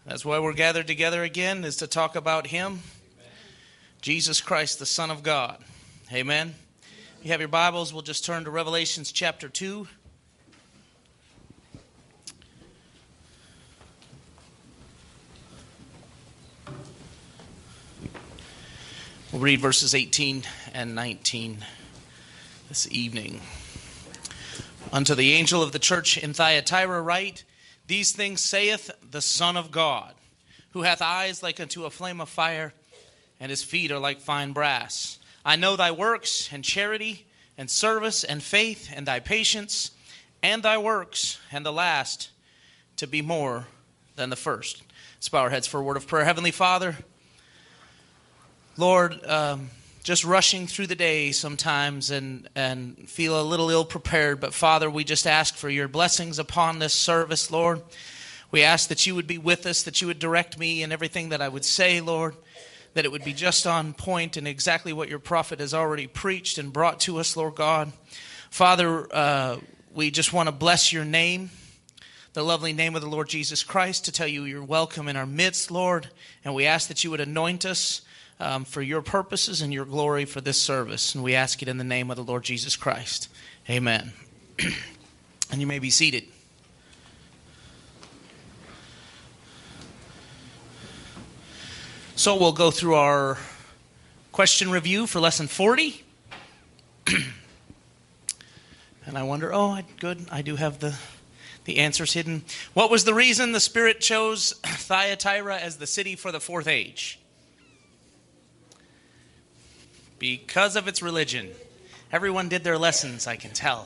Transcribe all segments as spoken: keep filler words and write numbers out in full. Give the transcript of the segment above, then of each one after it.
That's why we're gathered together again, is to talk about Him, Amen. Jesus Christ, the Son of God. Amen. If you have your Bibles, we'll just turn to Revelations chapter two. We'll read verses eighteen and nineteen this evening. Unto the angel of the church in Thyatira write, These things saith the Son of God, who hath eyes like unto a flame of fire, and his feet are like fine brass. I know thy works, and charity, and service, and faith, and thy patience, and thy works, and the last to be more than the first. Let's bow our heads for a word of prayer. Heavenly Father, Lord, um, just rushing through the day sometimes and, and feel a little ill-prepared. But Father, we just ask for your blessings upon this service, Lord. We ask that you would be with us, that you would direct me in everything that I would say, Lord, that it would be just on point and exactly what your prophet has already preached and brought to us, Lord God. Father, uh, we just want to bless your name, the lovely name of the Lord Jesus Christ, to tell you you're welcome in our midst, Lord. And we ask that you would anoint us Um, for your purposes and your glory for this service. And we ask it in the name of the Lord Jesus Christ. Amen. And you may be seated. So we'll go through our question review for lesson forty. And I wonder, oh, good, I do have the, the answers hidden. What was the reason the Spirit chose Thyatira as the city for the fourth age? Because of its religion. Everyone did their lessons, I can tell.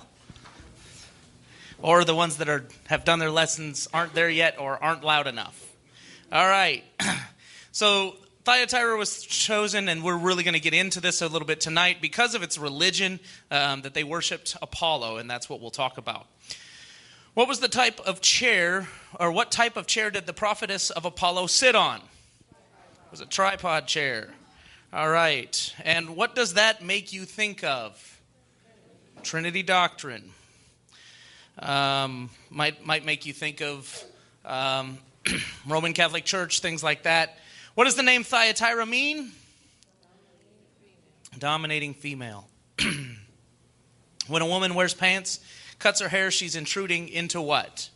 Or the ones that are have done their lessons aren't there yet or aren't loud enough. All right. So Thyatira was chosen, and we're really going to get into this a little bit tonight, because of its religion, um, that they worshipped Apollo, and that's what we'll talk about. What was the type of chair, or what type of chair did the prophetess of Apollo sit on? It was a tripod chair. All right. And what does that make you think of? Trinity doctrine. Um, might might make you think of um, Roman Catholic Church, things like that. What does the name Thyatira mean? Dominating female. Dominating female. When a woman wears pants, cuts her hair, she's intruding into what?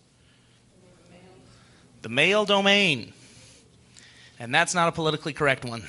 The male domain. And that's not a politically correct one.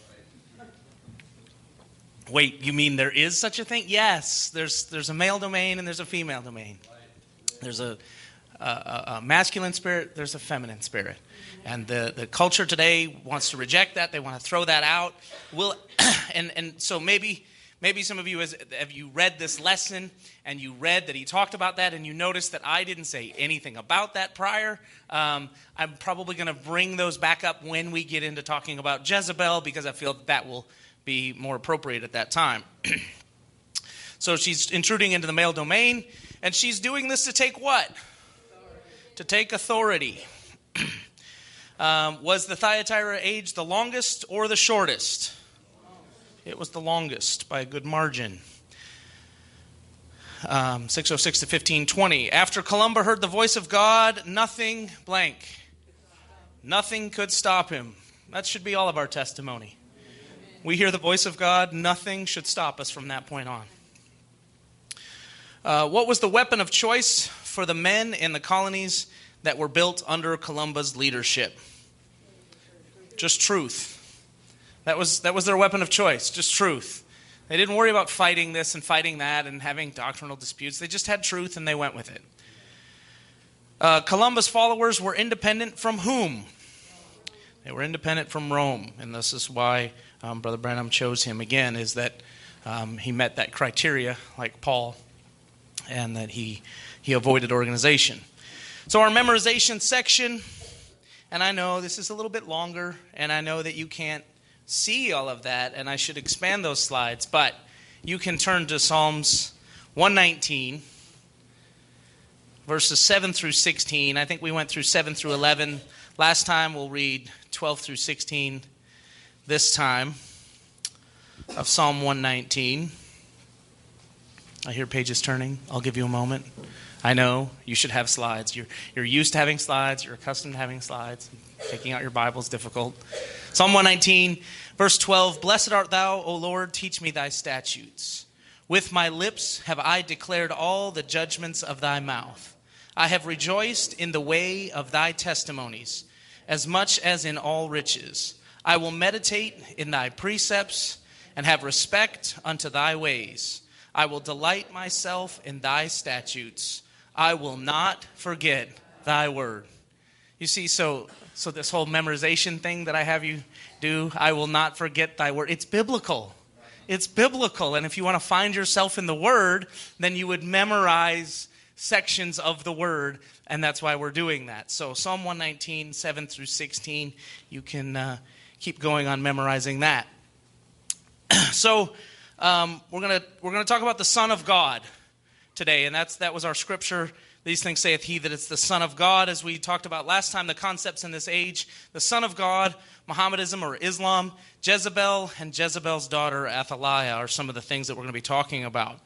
Wait, you mean there is such a thing? Yes, there's there's a male domain and there's a female domain. There's a, a, a masculine spirit, there's a feminine spirit. And the, the culture today wants to reject that. They want to throw that out. We'll, and, and so maybe maybe some of you, has, have you read this lesson and you read that he talked about that and you noticed that I didn't say anything about that prior. Um, I'm probably going to bring those back up when we get into talking about Jezebel, because I feel that, that will be more appropriate at that time. So she's intruding into the male domain, and she's doing this to take what? Authority. To take authority. um, was the Thyatira age the longest or the shortest? It was the longest by a good margin. Um, six oh six to fifteen twenty. After Columba heard the voice of God, nothing blank. Nothing could stop him. That should be all of our testimony. We hear the voice of God, nothing should stop us from that point on. Uh, what was the weapon of choice for the men in the colonies that were built under Columba's leadership? Just truth. That was that was their weapon of choice, just truth. They didn't worry about fighting this and fighting that and having doctrinal disputes. They just had truth and they went with it. Uh, Columba's followers were independent from whom? They were independent from Rome, and this is why um, Brother Branham chose him again, is that um, he met that criteria like Paul, and that he, he avoided organization. So our memorization section, and I know this is a little bit longer, and I know that you can't see all of that, and I should expand those slides, but you can turn to Psalms one nineteen, verses seven through sixteen. I think we went through seven through eleven. Last time we'll read twelve through sixteen this time of Psalm one nineteen. I hear pages turning. I'll give you a moment. I know you should have slides. You're, you're used to having slides. You're accustomed to having slides. Taking out your Bible is difficult. Psalm one nineteen, verse twelve, Blessed art thou, O Lord, teach me thy statutes. With my lips have I declared all the judgments of thy mouth. I have rejoiced in the way of thy testimonies, as much as in all riches. I will meditate in thy precepts, and have respect unto thy ways. I will delight myself in thy statutes. I will not forget thy word. You see, so so this whole memorization thing that I have you do, I will not forget thy word. It's biblical. It's biblical. And if you want to find yourself in the word, then you would memorize sections of the word. And that's why we're doing that. So Psalm one nineteen, seven through sixteen, you can uh, keep going on memorizing that. So um, we're gonna we're gonna talk about the Son of God today, and that's that was our scripture. These things saith he that it's the Son of God, as we talked about last time. The concepts in this age: the Son of God, Mohammedanism or Islam, Jezebel, and Jezebel's daughter Athaliah are some of the things that we're going to be talking about.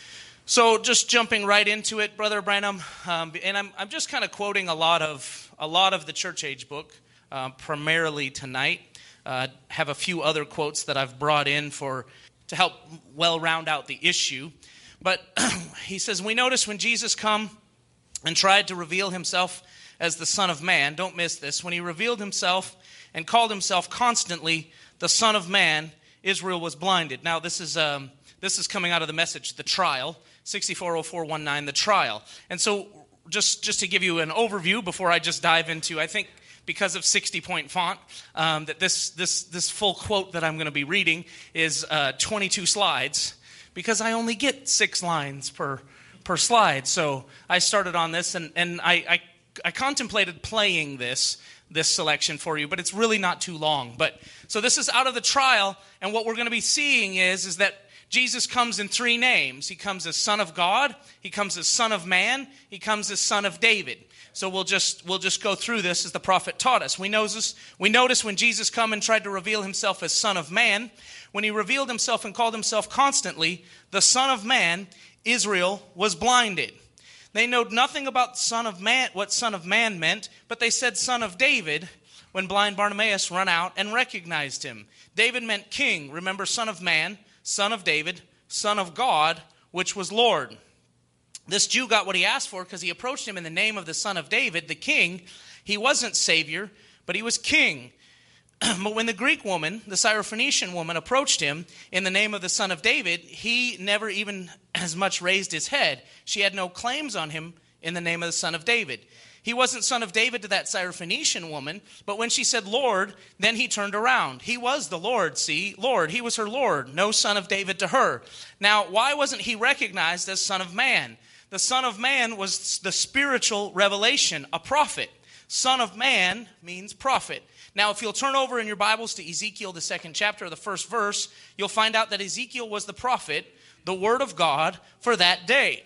So just jumping right into it, Brother Branham, um, and I'm I'm just kind of quoting a lot of a lot of the Church Age book, uh, primarily tonight. Uh, have a few other quotes that I've brought in for to help well round out the issue. But he says, we notice when Jesus come and tried to reveal himself as the Son of Man, don't miss this, when he revealed himself and called himself constantly the Son of Man, Israel was blinded. Now this is um, this is coming out of the Message, the trial, sixty-four oh four nineteen, the trial. And so just, just to give you an overview before I just dive into, I think, because of sixty-point font, um, that this this this full quote that I'm going to be reading is uh, twenty-two slides, because I only get six lines per per slide. So I started on this, and, and I, I I contemplated playing this this selection for you, but it's really not too long. But so this is out of the trial, and what we're going to be seeing is is that Jesus comes in three names. He comes as Son of God, he comes as Son of Man, he comes as Son of David. So we'll just we'll just go through this as the prophet taught us. We notice, we notice when Jesus come and tried to reveal himself as Son of Man, when he revealed himself and called himself constantly the Son of Man, Israel was blinded. They know nothing about Son of Man, what Son of Man meant, but they said Son of David when blind Bartimaeus run out and recognized him. David meant king. Remember, Son of Man, Son of David, Son of God, which was Lord. This Jew got what he asked for because he approached him in the name of the Son of David, the king. He wasn't Savior, but he was king. But when the Greek woman, the Syrophoenician woman, approached him in the name of the Son of David, he never even as much raised his head. She had no claims on him in the name of the Son of David. He wasn't Son of David to that Syrophoenician woman, but when she said Lord, then he turned around. He was the Lord, see? Lord. He was her Lord, no Son of David to her. Now, why wasn't he recognized as Son of Man? The Son of Man was the spiritual revelation, a prophet. Son of Man means prophet. Now, if you'll turn over in your Bibles to Ezekiel, the second chapter, the first verse, you'll find out that Ezekiel was the prophet, the word of God for that day.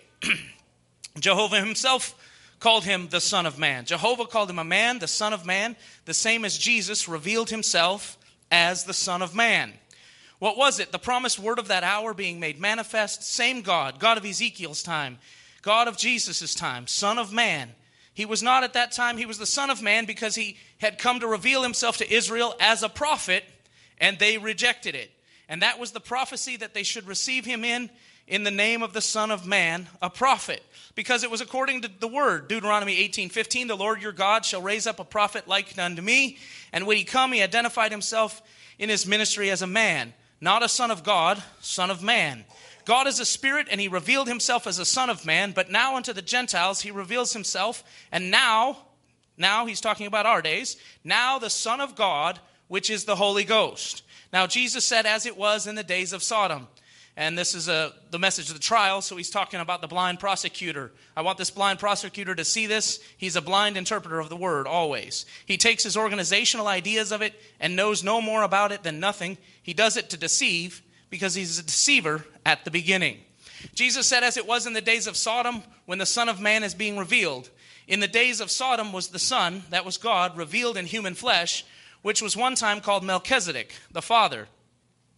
Jehovah himself called him the Son of Man. Jehovah called him a man, the Son of Man, the same as Jesus revealed himself as the Son of Man. What was it? The promised word of that hour being made manifest. Same God, God of Ezekiel's time, God of Jesus' time, Son of Man. He was not at that time, he was the Son of Man because he had come to reveal himself to Israel as a prophet, and they rejected it. And that was the prophecy that they should receive him in, in the name of the Son of Man, a prophet. Because it was according to the word, Deuteronomy eighteen fifteen, the Lord your God shall raise up a prophet like unto me. And when he come, he identified himself in his ministry as a man, not a son of God, son of man. God is a spirit, and he revealed himself as a son of man, but now unto the Gentiles he reveals himself, and now, now he's talking about our days, now the Son of God, which is the Holy Ghost. Now Jesus said, as it was in the days of Sodom. And this is a, the message of the trial, so he's talking about the blind prosecutor. I want this blind prosecutor to see this. He's a blind interpreter of the word, always. He takes his organizational ideas of it and knows no more about it than nothing. He does it to deceive, because he's a deceiver at the beginning. Jesus said, as it was in the days of Sodom, when the Son of Man is being revealed. In the days of Sodom was the Son, that was God, revealed in human flesh, which was one time called Melchizedek, the Father.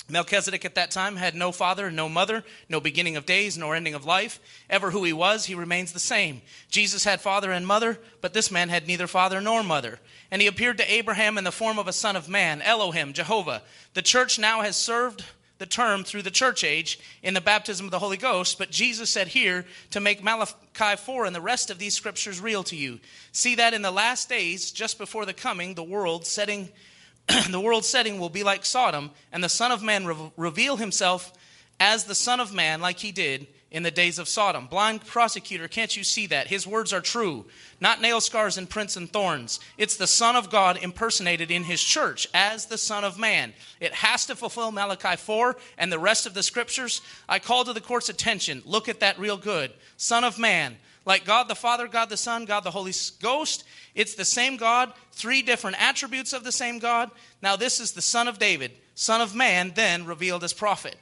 Melchizedek at that time had no father, no mother, no beginning of days, nor ending of life. Ever who he was, he remains the same. Jesus had father and mother, but this man had neither father nor mother. And he appeared to Abraham in the form of a son of man, Elohim, Jehovah. The church now has served the term through the church age in the baptism of the Holy Ghost, but Jesus said here to make Malachi four and the rest of these scriptures real to you. See that in the last days, just before the coming, the world setting the world's setting will be like Sodom, and the Son of Man re- reveal himself as the Son of Man like he did in the days of Sodom. Blind prosecutor, can't you see that? His words are true. Not nail scars and prints and thorns. It's the Son of God impersonated in his church as the Son of Man. It has to fulfill Malachi four and the rest of the scriptures. I call to the court's attention. Look at that real good. Son of Man. Like God the Father, God the Son, God the Holy Ghost. It's the same God, three different attributes of the same God. Now this is the Son of David, Son of Man, then revealed as prophet.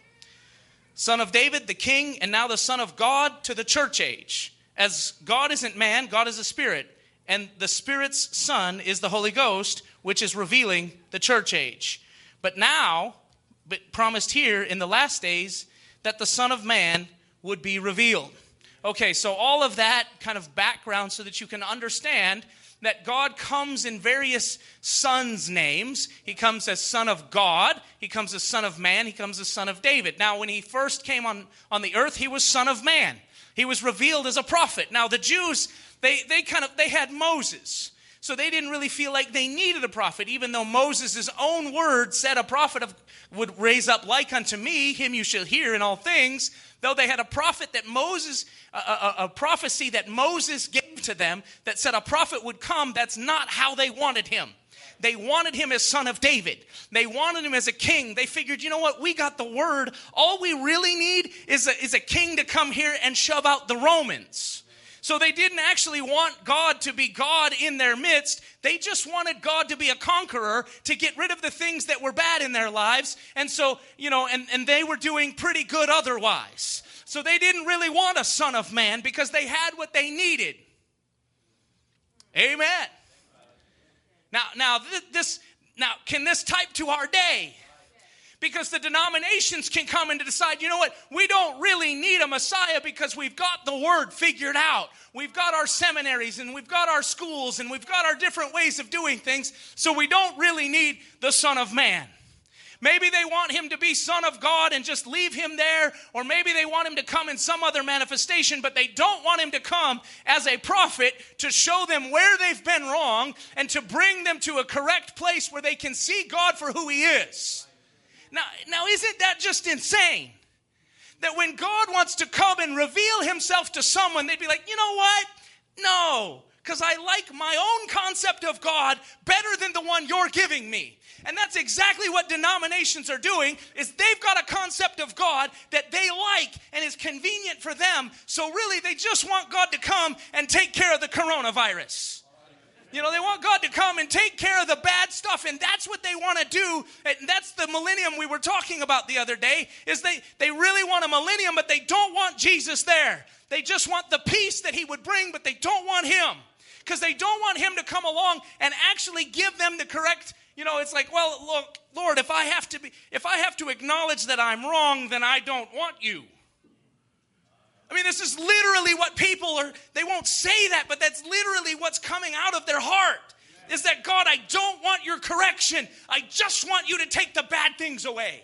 Son of David, the king, and now the Son of God to the church age. As God isn't man, God is a spirit. And the Spirit's Son is the Holy Ghost, which is revealing the church age. But now, but promised here in the last days, that the Son of Man would be revealed. Okay, so all of that kind of background so that you can understand that God comes in various sons' names. He comes as Son of God. He comes as Son of Man. He comes as Son of David. Now, when he first came on, on the earth, he was Son of Man. He was revealed as a prophet. Now, the Jews, they, they kind of, they had Moses. So they didn't really feel like they needed a prophet, even though Moses' own word said a prophet of, would raise up like unto me, him you shall hear in all things. Though they had a prophet that Moses, a, a, a prophecy that Moses gave to them that said a prophet would come, that's not how they wanted him. They wanted him as Son of David. They wanted him as a king. They figured, you know what, we got the word. All we really need is a, is a king to come here and shove out the Romans. So they didn't actually want God to be God in their midst. They just wanted God to be a conqueror to get rid of the things that were bad in their lives. And so, you know, and, and they were doing pretty good otherwise. So they didn't really want a Son of Man because they had what they needed. Amen. Now, now this, now can this type to our day? Because the denominations can come and decide, you know what, we don't really need a Messiah because we've got the word figured out. We've got our seminaries and we've got our schools and we've got our different ways of doing things, so we don't really need the Son of Man. Maybe they want him to be Son of God and just leave him there, or maybe they want him to come in some other manifestation, but they don't want him to come as a prophet to show them where they've been wrong and to bring them to a correct place where they can see God for who he is. Now, now, isn't that just insane? That when God wants to come and reveal himself to someone, they'd be like, you know what? No, because I like my own concept of God better than the one you're giving me. And that's exactly what denominations are doing, is they've got a concept of God that they like and is convenient for them. So really, they just want God to come and take care of the coronavirus. You know, they want God to come and take care of the bad stuff, and that's what they want to do. And that's the millennium we were talking about the other day, is they, they really want a millennium, but they don't want Jesus there. They just want the peace that he would bring, but they don't want him. Because they don't want him to come along and actually give them the correct, you know, it's like, well, look, Lord, if I have to be, if I have to acknowledge that I'm wrong, then I don't want you. I mean, this is literally what people are, they won't say that, but that's literally what's coming out of their heart. Is that, God, I don't want your correction. I just want you to take the bad things away.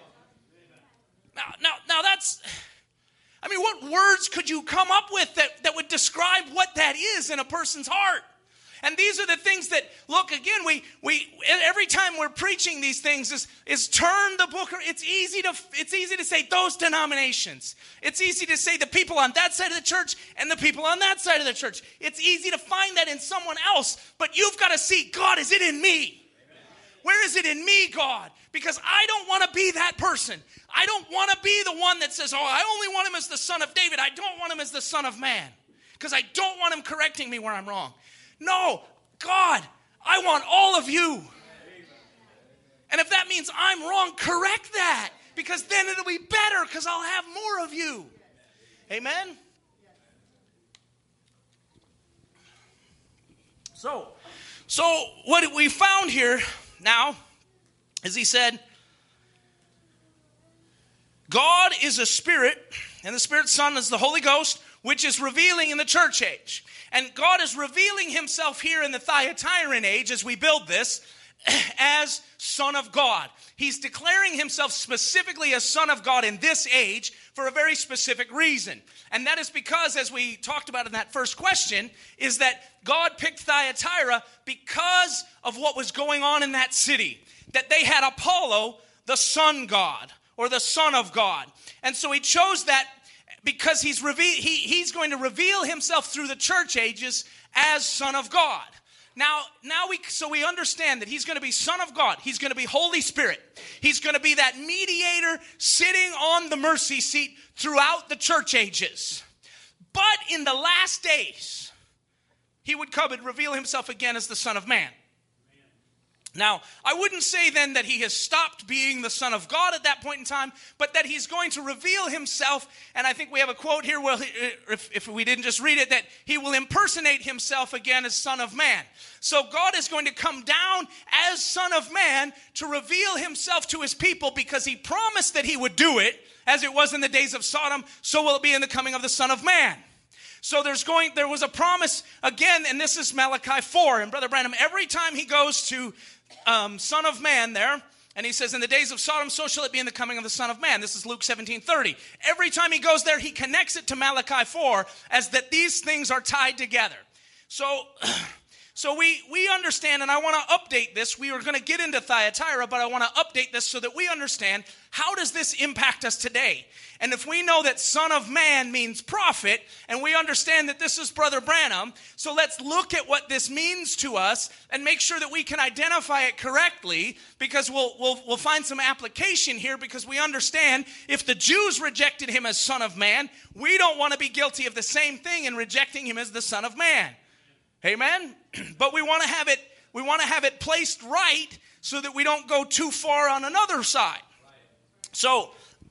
Now, now, now that's, I mean, what words could you come up with that, that would describe what that is in a person's heart? And these are the things that, look, again, we we every time we're preaching these things is, is turn the book. It's easy to it's easy to say those denominations. It's easy to say the people on that side of the church and the people on that side of the church. It's easy to find that in someone else, but you've got to see, God, is it in me? Amen. Where is it in me, God? Because I don't want to be that person. I don't want to be the one that says, oh, I only want him as the Son of David. I don't want him as the Son of Man. Because I don't want him correcting me where I'm wrong. No, God, I want all of you. And if that means I'm wrong, correct that. Because then it'll be better because I'll have more of you. Amen? So, so what we found here now is he said, God is a spirit, and the Spirit Son is the Holy Ghost, which is revealing in the church age. And God is revealing himself here in the Thyatiran age as we build this as Son of God. He's declaring himself specifically as Son of God in this age for a very specific reason. And that is because, as we talked about in that first question, is that God picked Thyatira because of what was going on in that city. That they had Apollo, the sun god, or the Son of God. And so he chose that because he's reve- he, he's going to reveal himself through the church ages as Son of God. Now, now we so we understand that he's going to be Son of God. He's going to be Holy Spirit. He's going to be that mediator sitting on the mercy seat throughout the church ages. But in the last days, he would come and reveal himself again as the Son of Man. Now, I wouldn't say then that he has stopped being the Son of God at that point in time, but that he's going to reveal himself, and I think we have a quote here, well, if, if we didn't just read it, that he will impersonate himself again as Son of Man. So God is going to come down as Son of Man to reveal himself to his people because he promised that he would do it, as it was in the days of Sodom, so will it be in the coming of the Son of Man. So there's going, there was a promise again, and this is Malachi four. And Brother Branham, every time he goes to um, Son of Man there, and he says, in the days of Sodom, so shall it be in the coming of the Son of Man. This is Luke seventeen thirty. Every time he goes there, he connects it to Malachi four as that these things are tied together. So, so we, we understand, and I want to update this. We are going to get into Thyatira, but I want to update this so that we understand how does this impact us today. And if we know that Son of Man means prophet, and we understand that this is Brother Branham, so let's look at what this means to us and make sure that we can identify it correctly, because we'll, we'll, we'll find some application here, because we understand if the Jews rejected him as Son of Man, we don't want to be guilty of the same thing in rejecting him as the Son of Man. Amen? But we want to have it, we want to have it placed right so that we don't go too far on another side. So,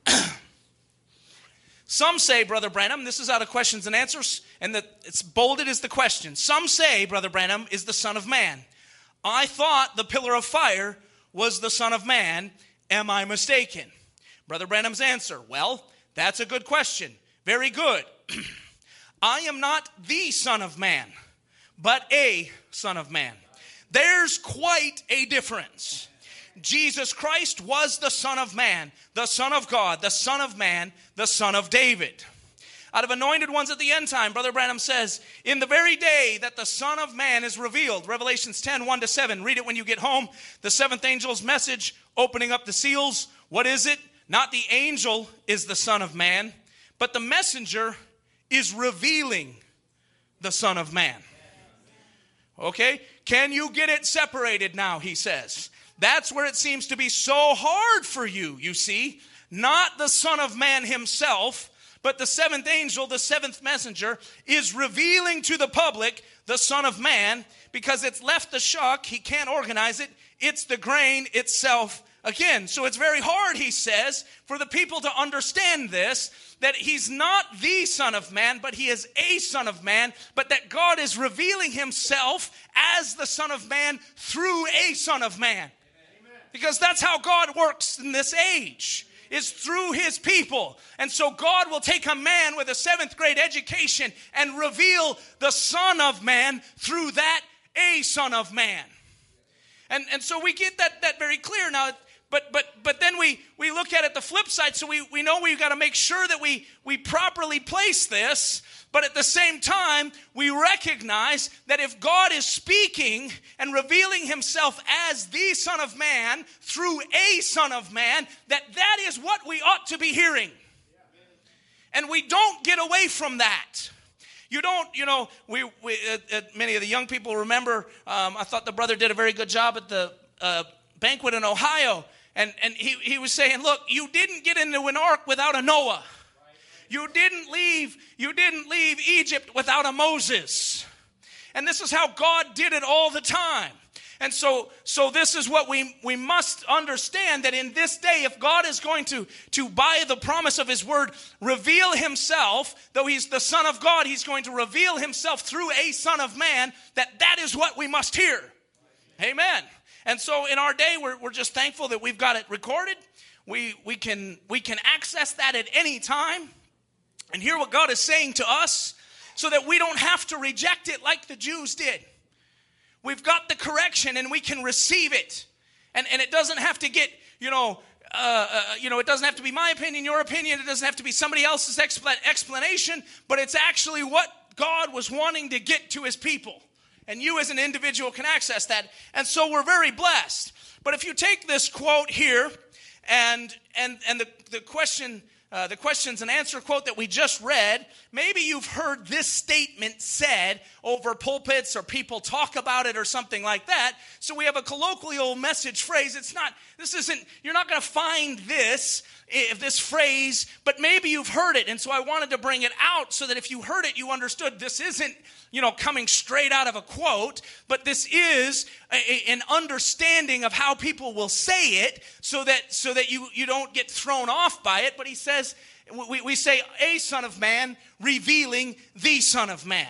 some say, Brother Branham, this is out of questions and answers, and the, it's bolded as the question. Some say, Brother Branham is the Son of Man. I thought the pillar of fire was the Son of Man. Am I mistaken? Brother Branham's answer, well, that's a good question. Very good. I am not the Son of Man, but a Son of Man. There's quite a difference. Jesus Christ was the Son of Man, the Son of God, the Son of Man, the Son of David. Out of anointed ones at the end time, Brother Branham says, in the very day that the Son of Man is revealed, Revelations ten, one to seven, read it when you get home, the seventh angel's message, opening up the seals. What is it? Not the angel is the Son of Man, but the messenger is revealing the Son of Man. Okay? Can you get it separated now, he says. That's where it seems to be so hard for you, you see. Not the Son of Man himself, but the seventh angel, the seventh messenger, is revealing to the public the Son of Man, because it's left the shuck, he can't organize it, it's the grain itself again. So it's very hard, he says, for the people to understand this, that he's not the Son of Man, but he is a Son of Man, but that God is revealing himself as the Son of Man through a Son of Man. Because that's how God works in this age, is through his people. And so God will take a man with a seventh grade education and reveal the Son of Man through that a Son of Man. And, and so we get that, that very clear. Now, but but but then we, we look at it the flip side, so we, we know we've got to make sure that we, we properly place this. But at the same time, we recognize that if God is speaking and revealing himself as the Son of Man through a Son of Man, that that is what we ought to be hearing. And we don't get away from that. You don't, you know, we, we uh, uh, many of the young people remember, um, I thought the brother did a very good job at the uh, banquet in Ohio. And, and he, he was saying, look, you didn't get into an ark without a Noah. You didn't leave, you didn't leave Egypt without a Moses. And this is how God did it all the time. And so, so this is what we, we must understand, that in this day, if God is going to, to, by the promise of his word, reveal himself, though he's the Son of God, he's going to reveal himself through a Son of Man, that that is what we must hear. Amen. And so in our day, we're, we're just thankful that we've got it recorded. We, we, can, we can access that at any time and hear what God is saying to us so that we don't have to reject it like the Jews did. We've got the correction and we can receive it. And, and it doesn't have to get, you know, uh, uh, you know, it doesn't have to be my opinion, your opinion. It doesn't have to be somebody else's expl- explanation, but it's actually what God was wanting to get to his people. And you as an individual can access that. And so we're very blessed. But if you take this quote here and and and the, the question uh, the questions and answer quote that we just read, maybe you've heard this statement said over pulpits or people talk about it or something like that. So we have a colloquial message phrase. It's not, this isn't, you're not going to find this, if this phrase, but maybe you've heard it. And so I wanted to bring it out so that if you heard it, you understood this isn't, you know, coming straight out of a quote, but this is a, a, an understanding of how people will say it so that so that you, you don't get thrown off by it. But he says, we, we say a son of man revealing the Son of Man.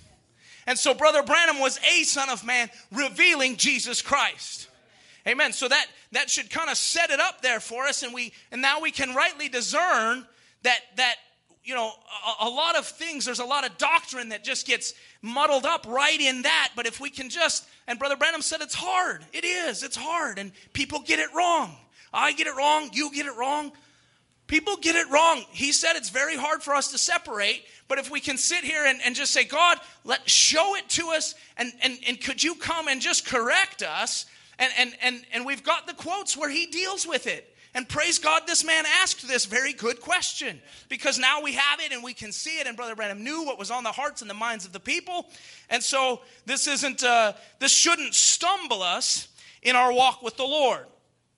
And so Brother Branham was a son of man revealing Jesus Christ. Amen. So that, that should kind of set it up there for us. And we and now we can rightly discern that that you know, a, a lot of things, there's a lot of doctrine that just gets muddled up right in that. But if we can just, and Brother Branham said it's hard. It is. It's hard. And people get it wrong. I get it wrong. You get it wrong. People get it wrong. He said it's very hard for us to separate. But if we can sit here and, and just say, God, let show it to us. And, and, and could you come and just correct us? And, and, and, and we've got the quotes where he deals with it. And praise God, this man asked this very good question. Because now we have it and we can see it. And Brother Branham knew what was on the hearts and the minds of the people. And so this isn't, uh, this shouldn't stumble us in our walk with the Lord.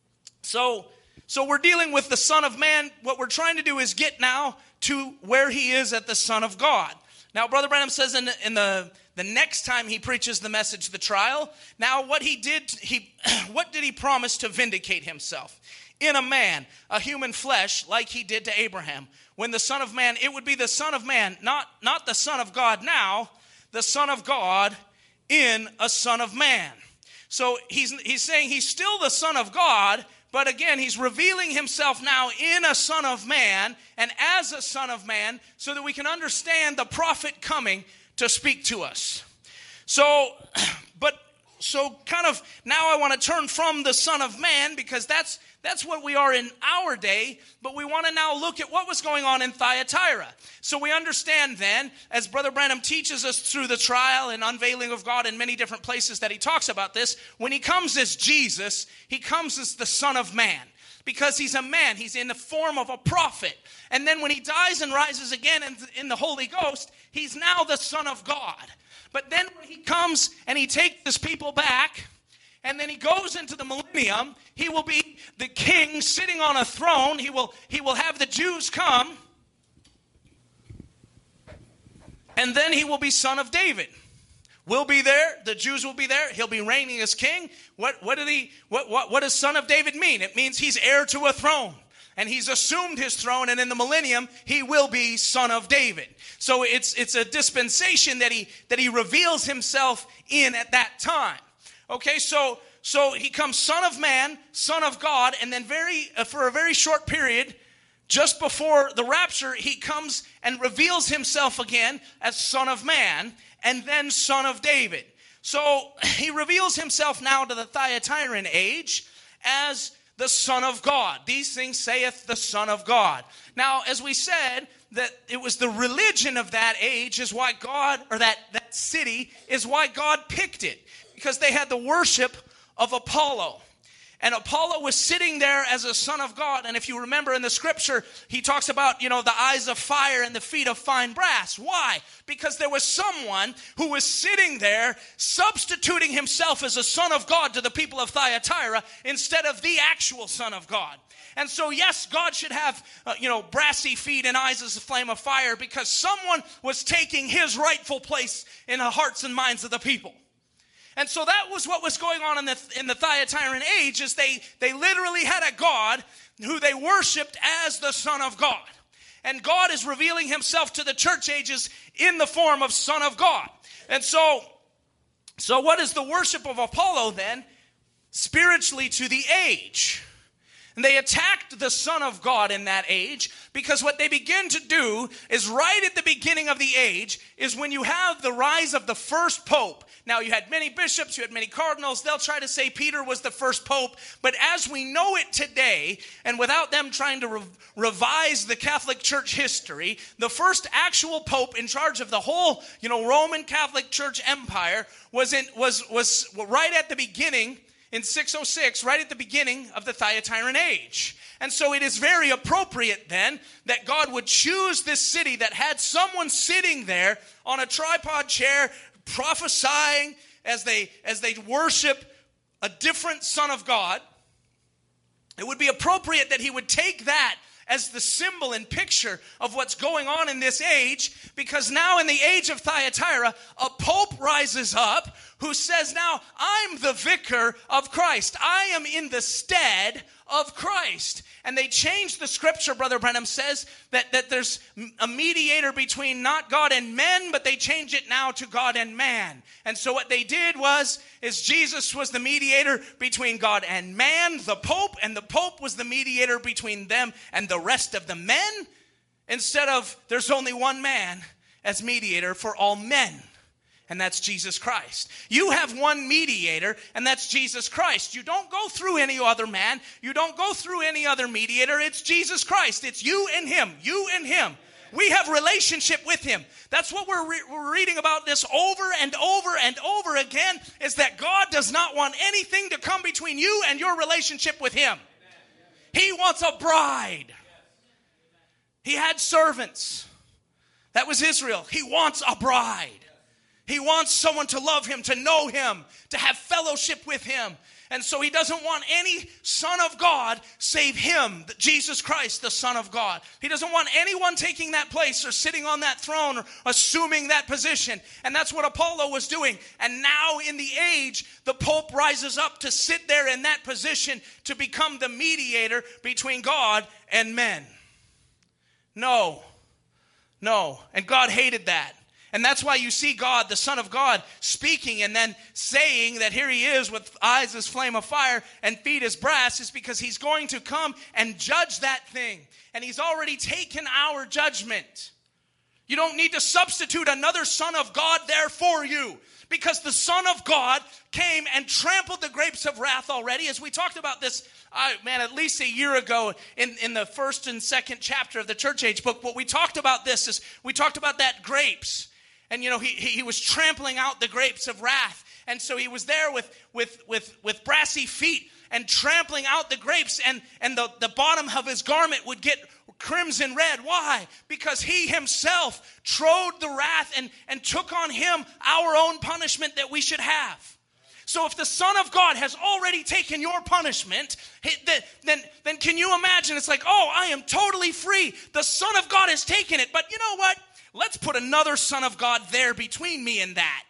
So, so we're dealing with the Son of Man. What we're trying to do is get now to where he is at the Son of God. Now, Brother Branham says in, in the, the next time he preaches the message, the trial, now what he did, he, what did he promise to vindicate himself? In a man, a human flesh, like he did to Abraham. When the Son of Man, it would be the Son of Man, not, not the Son of God now, the Son of God in a Son of Man. So he's, he's saying he's still the Son of God, but again, he's revealing himself now in a Son of Man and as a Son of Man so that we can understand the prophet coming to speak to us. So, but, so kind of now I want to turn from the Son of Man because that's That's what we are in our day, but we want to now look at what was going on in Thyatira. So we understand then, as Brother Branham teaches us through the trial and unveiling of God in many different places that he talks about this, when he comes as Jesus, he comes as the Son of Man. Because he's a man, he's in the form of a prophet. And then when he dies and rises again in, in the Holy Ghost, he's now the Son of God. But then when he comes and he takes his people back, and then he goes into the millennium, he will be the king sitting on a throne. He will, he will have the Jews come. And then he will be Son of David. We'll be there. The Jews will be there. He'll be reigning as king. What, what, did he, what, what, what does Son of David mean? It means he's heir to a throne. And he's assumed his throne. And in the millennium, he will be Son of David. So it's, it's a dispensation that he, that he reveals himself in at that time. Okay, so so he comes Son of Man, Son of God, and then very uh, for a very short period, just before the rapture, he comes and reveals himself again as Son of Man, and then Son of David. So he reveals himself now to the Thyatiran age as the Son of God. These things saith the Son of God. Now, as we said, that it was the religion of that age is why God, or that, that city, is why God picked it. Because they had the worship of Apollo. And Apollo was sitting there as a son of God. And if you remember in the scripture, he talks about, you know, the eyes of fire and the feet of fine brass. Why? Because there was someone who was sitting there substituting himself as a son of God to the people of Thyatira instead of the actual Son of God. And so, yes, God should have, uh, you know, brassy feet and eyes as a flame of fire because someone was taking his rightful place in the hearts and minds of the people. And so that was what was going on in the in the Thyatiran age, is they, they literally had a God who they worshipped as the Son of God. And God is revealing himself to the church ages in the form of Son of God. And so, so what is the worship of Apollo then? Spiritually to the age. And they attacked the Son of God in that age, because what they begin to do is right at the beginning of the age is when you have the rise of the first pope. Now, you had many bishops, you had many cardinals. They'll try to say Peter was the first pope. But as we know it today, and without them trying to re- revise the Catholic Church history, the first actual pope in charge of the whole, you know, Roman Catholic Church empire was in was was right at the beginning in six oh six, right at the beginning of the Thyatiran age. And so it is very appropriate then that God would choose this city that had someone sitting there on a tripod chair prophesying as they as they worship a different Son of God. It would be appropriate that he would take that as the symbol and picture of what's going on in this age, because now in the age of Thyatira, a pope rises up who says, now I'm the vicar of Christ. I am in the stead of Christ. And they changed the scripture, Brother Branham says, that, that there's a mediator between not God and men, but they changed it now to God and man. And so what they did was, is Jesus was the mediator between God and man, the Pope, and the Pope was the mediator between them and the rest of the men, instead of there's only one man as mediator for all men. And that's Jesus Christ. You have one mediator, and that's Jesus Christ. You don't go through any other man. You don't go through any other mediator. It's Jesus Christ. It's you and him. You and him. We have relationship with him. That's what we're, re- we're reading about this over and over and over again, is that God does not want anything to come between you and your relationship with him. He wants a bride. He had servants. That was Israel. He wants a bride. He wants someone to love him, to know him, to have fellowship with him. And so he doesn't want any son of God save him, Jesus Christ, the Son of God. He doesn't want anyone taking that place or sitting on that throne or assuming that position. And that's what Apollo was doing. And now in the age, the Pope rises up to sit there in that position to become the mediator between God and men. No, no. And God hated that. And that's why you see God, the Son of God, speaking and then saying that here he is with eyes as flame of fire and feet as brass, is because he's going to come and judge that thing. And he's already taken our judgment. You don't need to substitute another Son of God there for you, because the Son of God came and trampled the grapes of wrath already. As we talked about this, uh, man, at least a year ago in, in the first and second chapter of the Church Age book, what we talked about this is we talked about that grapes. And, you know, he, he he was trampling out the grapes of wrath. And so he was there with with with, with brassy feet and trampling out the grapes. And, and the, the bottom of his garment would get crimson red. Why? Because he himself trode the wrath and, and took on him our own punishment that we should have. So if the Son of God has already taken your punishment, then, then can you imagine? It's like, oh, I am totally free. The Son of God has taken it. But you know what? Let's put another Son of God there between me and that.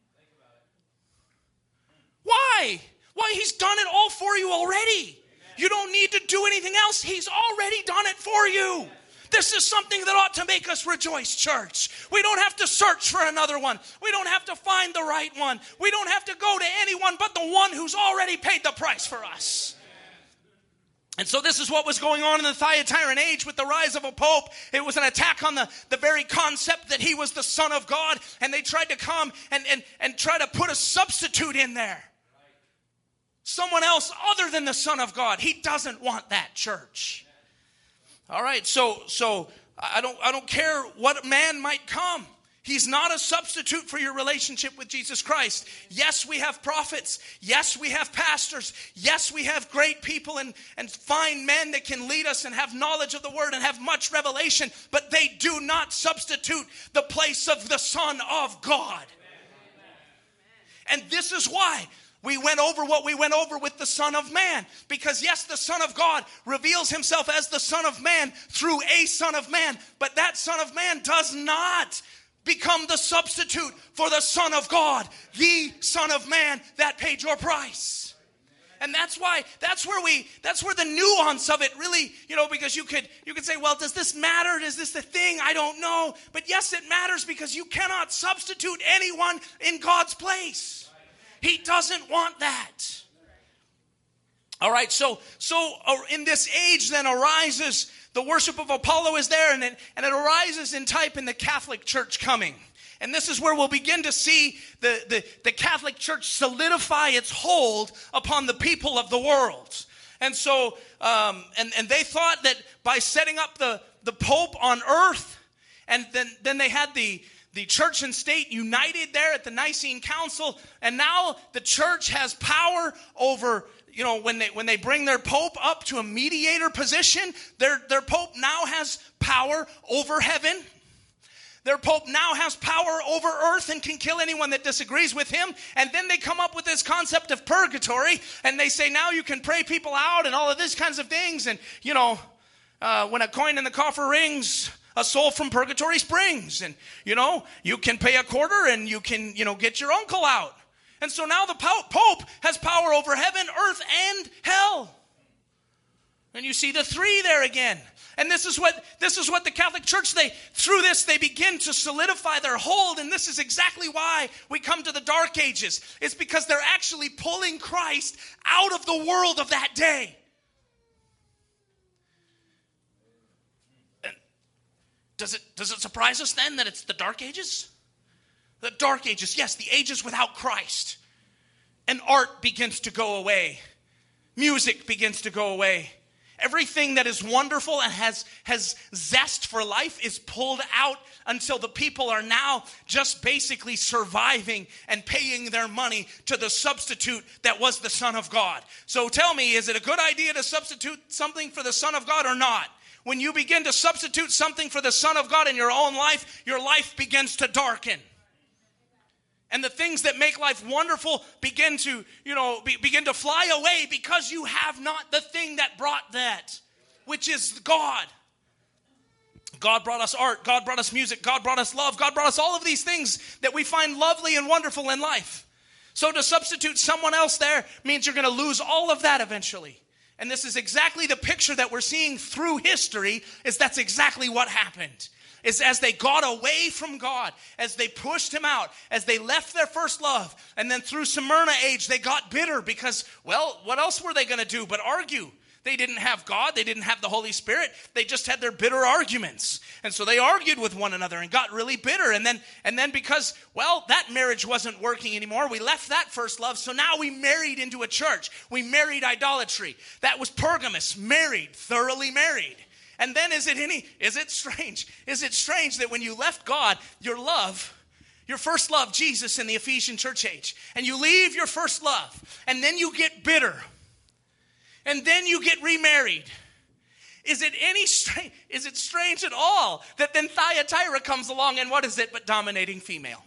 Why? Why? He's done it all for you already. You don't need to do anything else. He's already done it for you. This is something that ought to make us rejoice, church. We don't have to search for another one. We don't have to find the right one. We don't have to go to anyone but the one who's already paid the price for us. And so this is what was going on in the Thyatiran age with the rise of a pope. It was an attack on the, the very concept that he was the Son of God. And they tried to come and, and, and try to put a substitute in there. Someone else other than the Son of God. He doesn't want that, church. All right, so so I don't I don't care what man might come. He's not a substitute for your relationship with Jesus Christ. Yes, we have prophets. Yes, we have pastors. Yes, we have great people and, and fine men that can lead us and have knowledge of the word and have much revelation. But they do not substitute the place of the Son of God. And this is why we went over what we went over with the Son of Man. Because yes, the Son of God reveals himself as the Son of Man through a Son of Man. But that Son of Man does not become the substitute for the Son of God, the Son of Man that paid your price. And that's why, that's where we, that's where the nuance of it really, you know, because you could, you could say, well, does this matter? Is this the thing? I don't know. But yes, it matters, because you cannot substitute anyone in God's place. He doesn't want that. All right, so so uh, in this age then arises the worship of Apollo is there, and it, and it arises in type in the Catholic Church coming. And this is where we'll begin to see the, the, the Catholic Church solidify its hold upon the people of the world. And so, um, and, and they thought that by setting up the, the Pope on earth, and then, then they had the, the church and state united there at the Nicene Council, and now the church has power over, you know, when they when they bring their Pope up to a mediator position, their, their Pope now has power over heaven. Their Pope now has power over earth and can kill anyone that disagrees with him. And then they come up with this concept of purgatory. And they say now you can pray people out and all of these kinds of things. And, you know, uh, when a coin in the coffer rings, a soul from purgatory springs. And, you know, you can pay a quarter and you can, you know, get your uncle out. And so now the Pope has power over heaven, earth, and hell. And you see the three there again. And this is what this is what the Catholic Church, they through this, they begin to solidify their hold. And this is exactly why we come to the Dark Ages. It's because they're actually pulling Christ out of the world of that day. And does it, does it surprise us then that it's the Dark Ages? The Dark Ages, yes, the ages without Christ. And art begins to go away. Music begins to go away. Everything that is wonderful and has, has zest for life is pulled out until the people are now just basically surviving and paying their money to the substitute that was the Son of God. So tell me, is it a good idea to substitute something for the Son of God or not? When you begin to substitute something for the Son of God in your own life, your life begins to darken. And the things that make life wonderful begin to, you know, be, begin to fly away because you have not the thing that brought that, which is God. God brought us art. God brought us music. God brought us love. God brought us all of these things that we find lovely and wonderful in life. So to substitute someone else there means you're going to lose all of that eventually. And this is exactly the picture that we're seeing through history, is that's exactly what happened. Is as they got away from God, as they pushed him out, as they left their first love, and then through Smyrna age, they got bitter because, well, what else were they going to do but argue? They didn't have God. They didn't have the Holy Spirit. They just had their bitter arguments. And so they argued with one another and got really bitter. And then, and then because, well, that marriage wasn't working anymore, we left that first love. So now we married into a church. We married idolatry. That was Pergamos, married, thoroughly married. And then is it any, is it strange? Is it strange that when you left God, your love, your first love, Jesus in the Ephesian church age, and you leave your first love, and then you get bitter, and then you get remarried? Is it any strange, is it strange at all that then Thyatira comes along, and what is it but dominating female?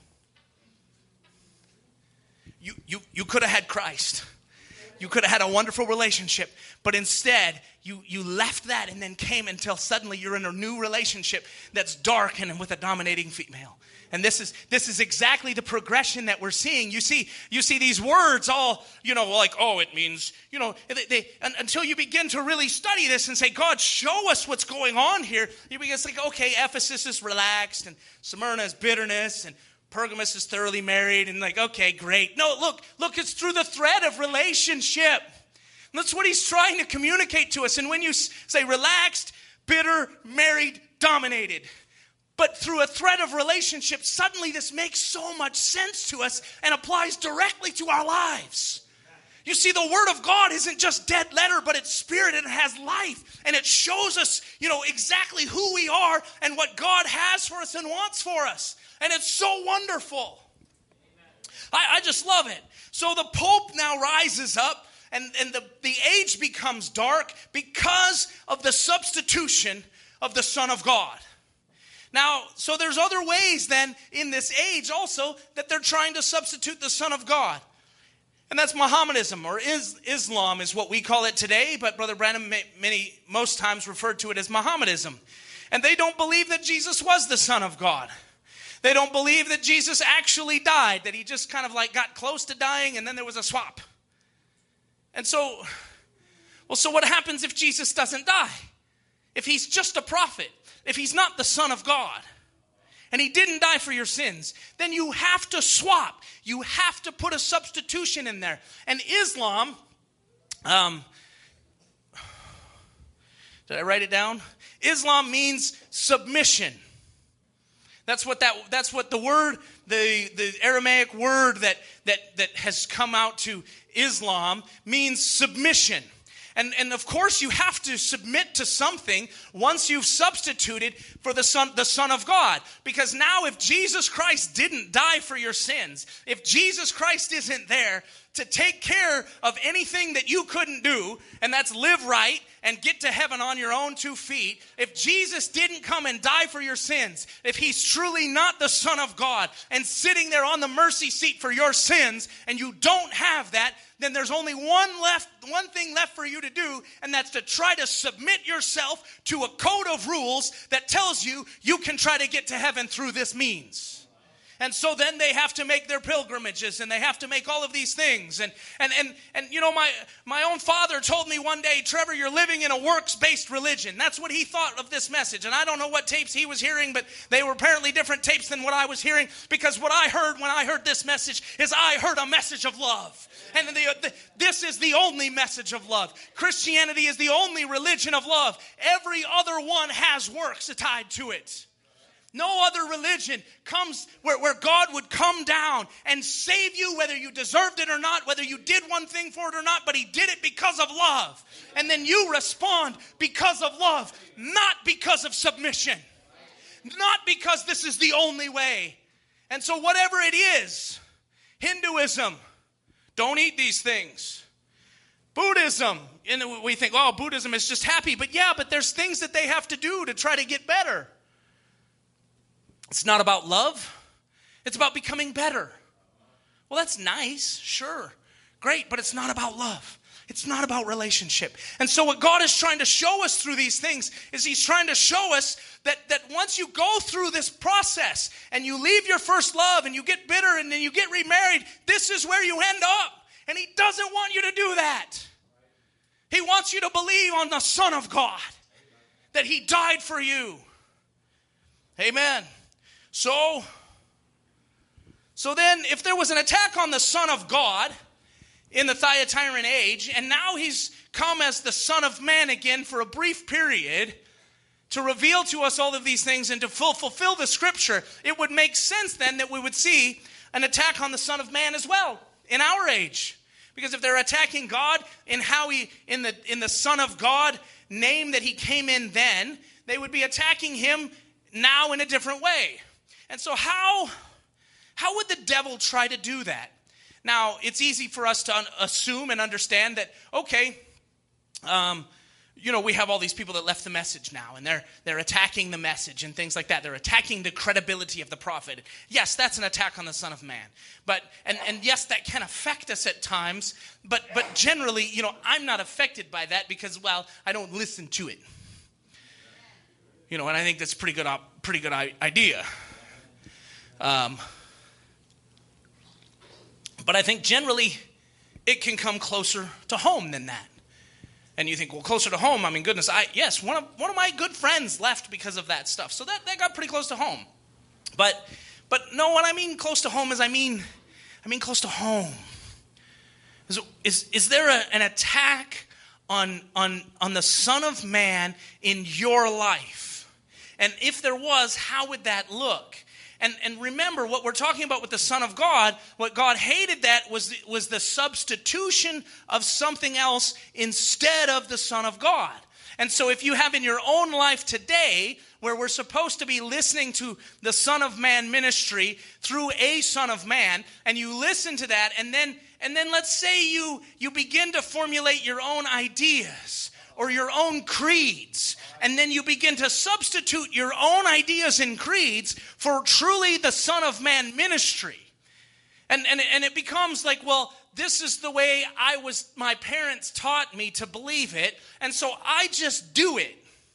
You, you, you could have had Christ. You could have had a wonderful relationship, but instead you, you left that and then came until suddenly you're in a new relationship that's dark and with a dominating female. And this is this is exactly the progression that we're seeing. You see, you see these words all, you know, like, oh, it means, you know, they, they, until you begin to really study this and say, God, show us what's going on here. You begin to think, okay, Ephesus is relaxed and Smyrna is bitterness and Pergamos is thoroughly married, and like, okay, great. No, look, look, it's through the thread of relationship. That's what he's trying to communicate to us. And when you say relaxed, bitter, married, dominated, but through a thread of relationship, suddenly this makes so much sense to us and applies directly to our lives. You see, the Word of God isn't just dead letter, but it's spirit and it has life. And it shows us, you know, exactly who we are and what God has for us and wants for us. And it's so wonderful. I, I just love it. So the Pope now rises up, and, and the, the age becomes dark because of the substitution of the Son of God. Now, so there's other ways then in this age also that they're trying to substitute the Son of God. And that's Mohammedanism, or is, Islam is what we call it today, but Brother Branham may, many, most times referred to it as Mohammedanism. And they don't believe that Jesus was the Son of God. They don't believe that Jesus actually died, that he just kind of like got close to dying and then there was a swap. And so, well, so what happens if Jesus doesn't die? If he's just a prophet, if he's not the Son of God, and he didn't die for your sins, then you have to swap. You have to put a substitution in there. And Islam, um, Did I write it down? Islam means submission. That's what that that's what the word, the, the Aramaic word that, that, that has come out to Islam means submission. And, and of course you have to submit to something once you've substituted for the Son, the Son of God. Because now if Jesus Christ didn't die for your sins, if Jesus Christ isn't there to take care of anything that you couldn't do, and that's live right and get to heaven on your own two feet, if Jesus didn't come and die for your sins, if he's truly not the Son of God and sitting there on the mercy seat for your sins, and you don't have that, then there's only one left, one thing left for you to do, and that's to try to submit yourself to a code of rules that tells you you can try to get to heaven through this means. And so then they have to make their pilgrimages, and they have to make all of these things. And and and and you know, my my own father told me one day, Trevor, you're living in a works-based religion. That's what he thought of this message. And I don't know what tapes he was hearing, but they were apparently different tapes than what I was hearing, because what I heard when I heard this message is I heard a message of love. And the, the, this is the only message of love. Christianity is the only religion of love. Every other one has works tied to it. No other religion comes where, where God would come down and save you, whether you deserved it or not, whether you did one thing for it or not, but he did it because of love. And then you respond because of love, not because of submission, not because this is the only way. And so whatever it is, Hinduism, don't eat these things. Buddhism, and we think, oh, Buddhism is just happy. But yeah, but there's things that they have to do to try to get better. It's not about love. It's about becoming better. Well, that's nice, sure. Great, but it's not about love. It's not about relationship. And so what God is trying to show us through these things is he's trying to show us that, that once you go through this process and you leave your first love and you get bitter and then you get remarried, this is where you end up. And he doesn't want you to do that. He wants you to believe on the Son of God, that he died for you. Amen. So, so then if there was an attack on the Son of God in the Thyatiran age, and now he's come as the Son of Man again for a brief period to reveal to us all of these things and to fulfill the scripture, it would make sense then that we would see an attack on the Son of Man as well in our age. Because if they're attacking God in how he, in the in the Son of God name that he came in then, they would be attacking him now in a different way. And so how, how would the devil try to do that? Now, it's easy for us to un- assume and understand that, okay, um, you know, we have all these people that left the message now, and they're they're attacking the message and things like that. They're attacking the credibility of the prophet. Yes, that's an attack on the Son of Man. But and, and yes, that can affect us at times, but but generally, you know, I'm not affected by that because, well, I don't listen to it. You know, and I think that's a pretty good, op- pretty good I- idea. Um, but I think generally it can come closer to home than that. And you think, well, closer to home, I mean, goodness, I yes, one of one of my good friends left because of that stuff. So that, that got pretty close to home. But but no, what I mean close to home is I mean I mean close to home. Is is, is there a, an attack on on on the Son of Man in your life? And if there was, how would that look? And and remember, what we're talking about with the Son of God, what God hated that was, was the substitution of something else instead of the Son of God. And so if you have in your own life today, where we're supposed to be listening to the Son of Man ministry through a Son of Man, and you listen to that, and then and then let's say you you begin to formulate your own ideas or your own creeds, and then you begin to substitute your own ideas and creeds for truly the Son of Man ministry. And, and, and it becomes like, well, this is the way I was, my parents taught me to believe it, and so I just do it.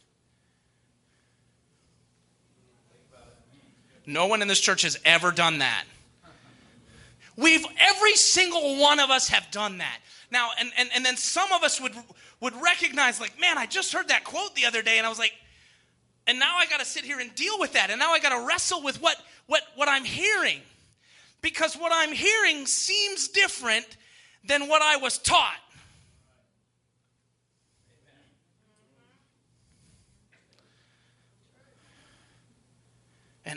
No one in this church has ever done that. We've, every single one of us have done that. Now, and, and, and then some of us would would recognize, like, man, I just heard that quote the other day, and I was like, and now I got to sit here and deal with that, and now I got to wrestle with what, what, what I'm hearing, because what I'm hearing seems different than what I was taught.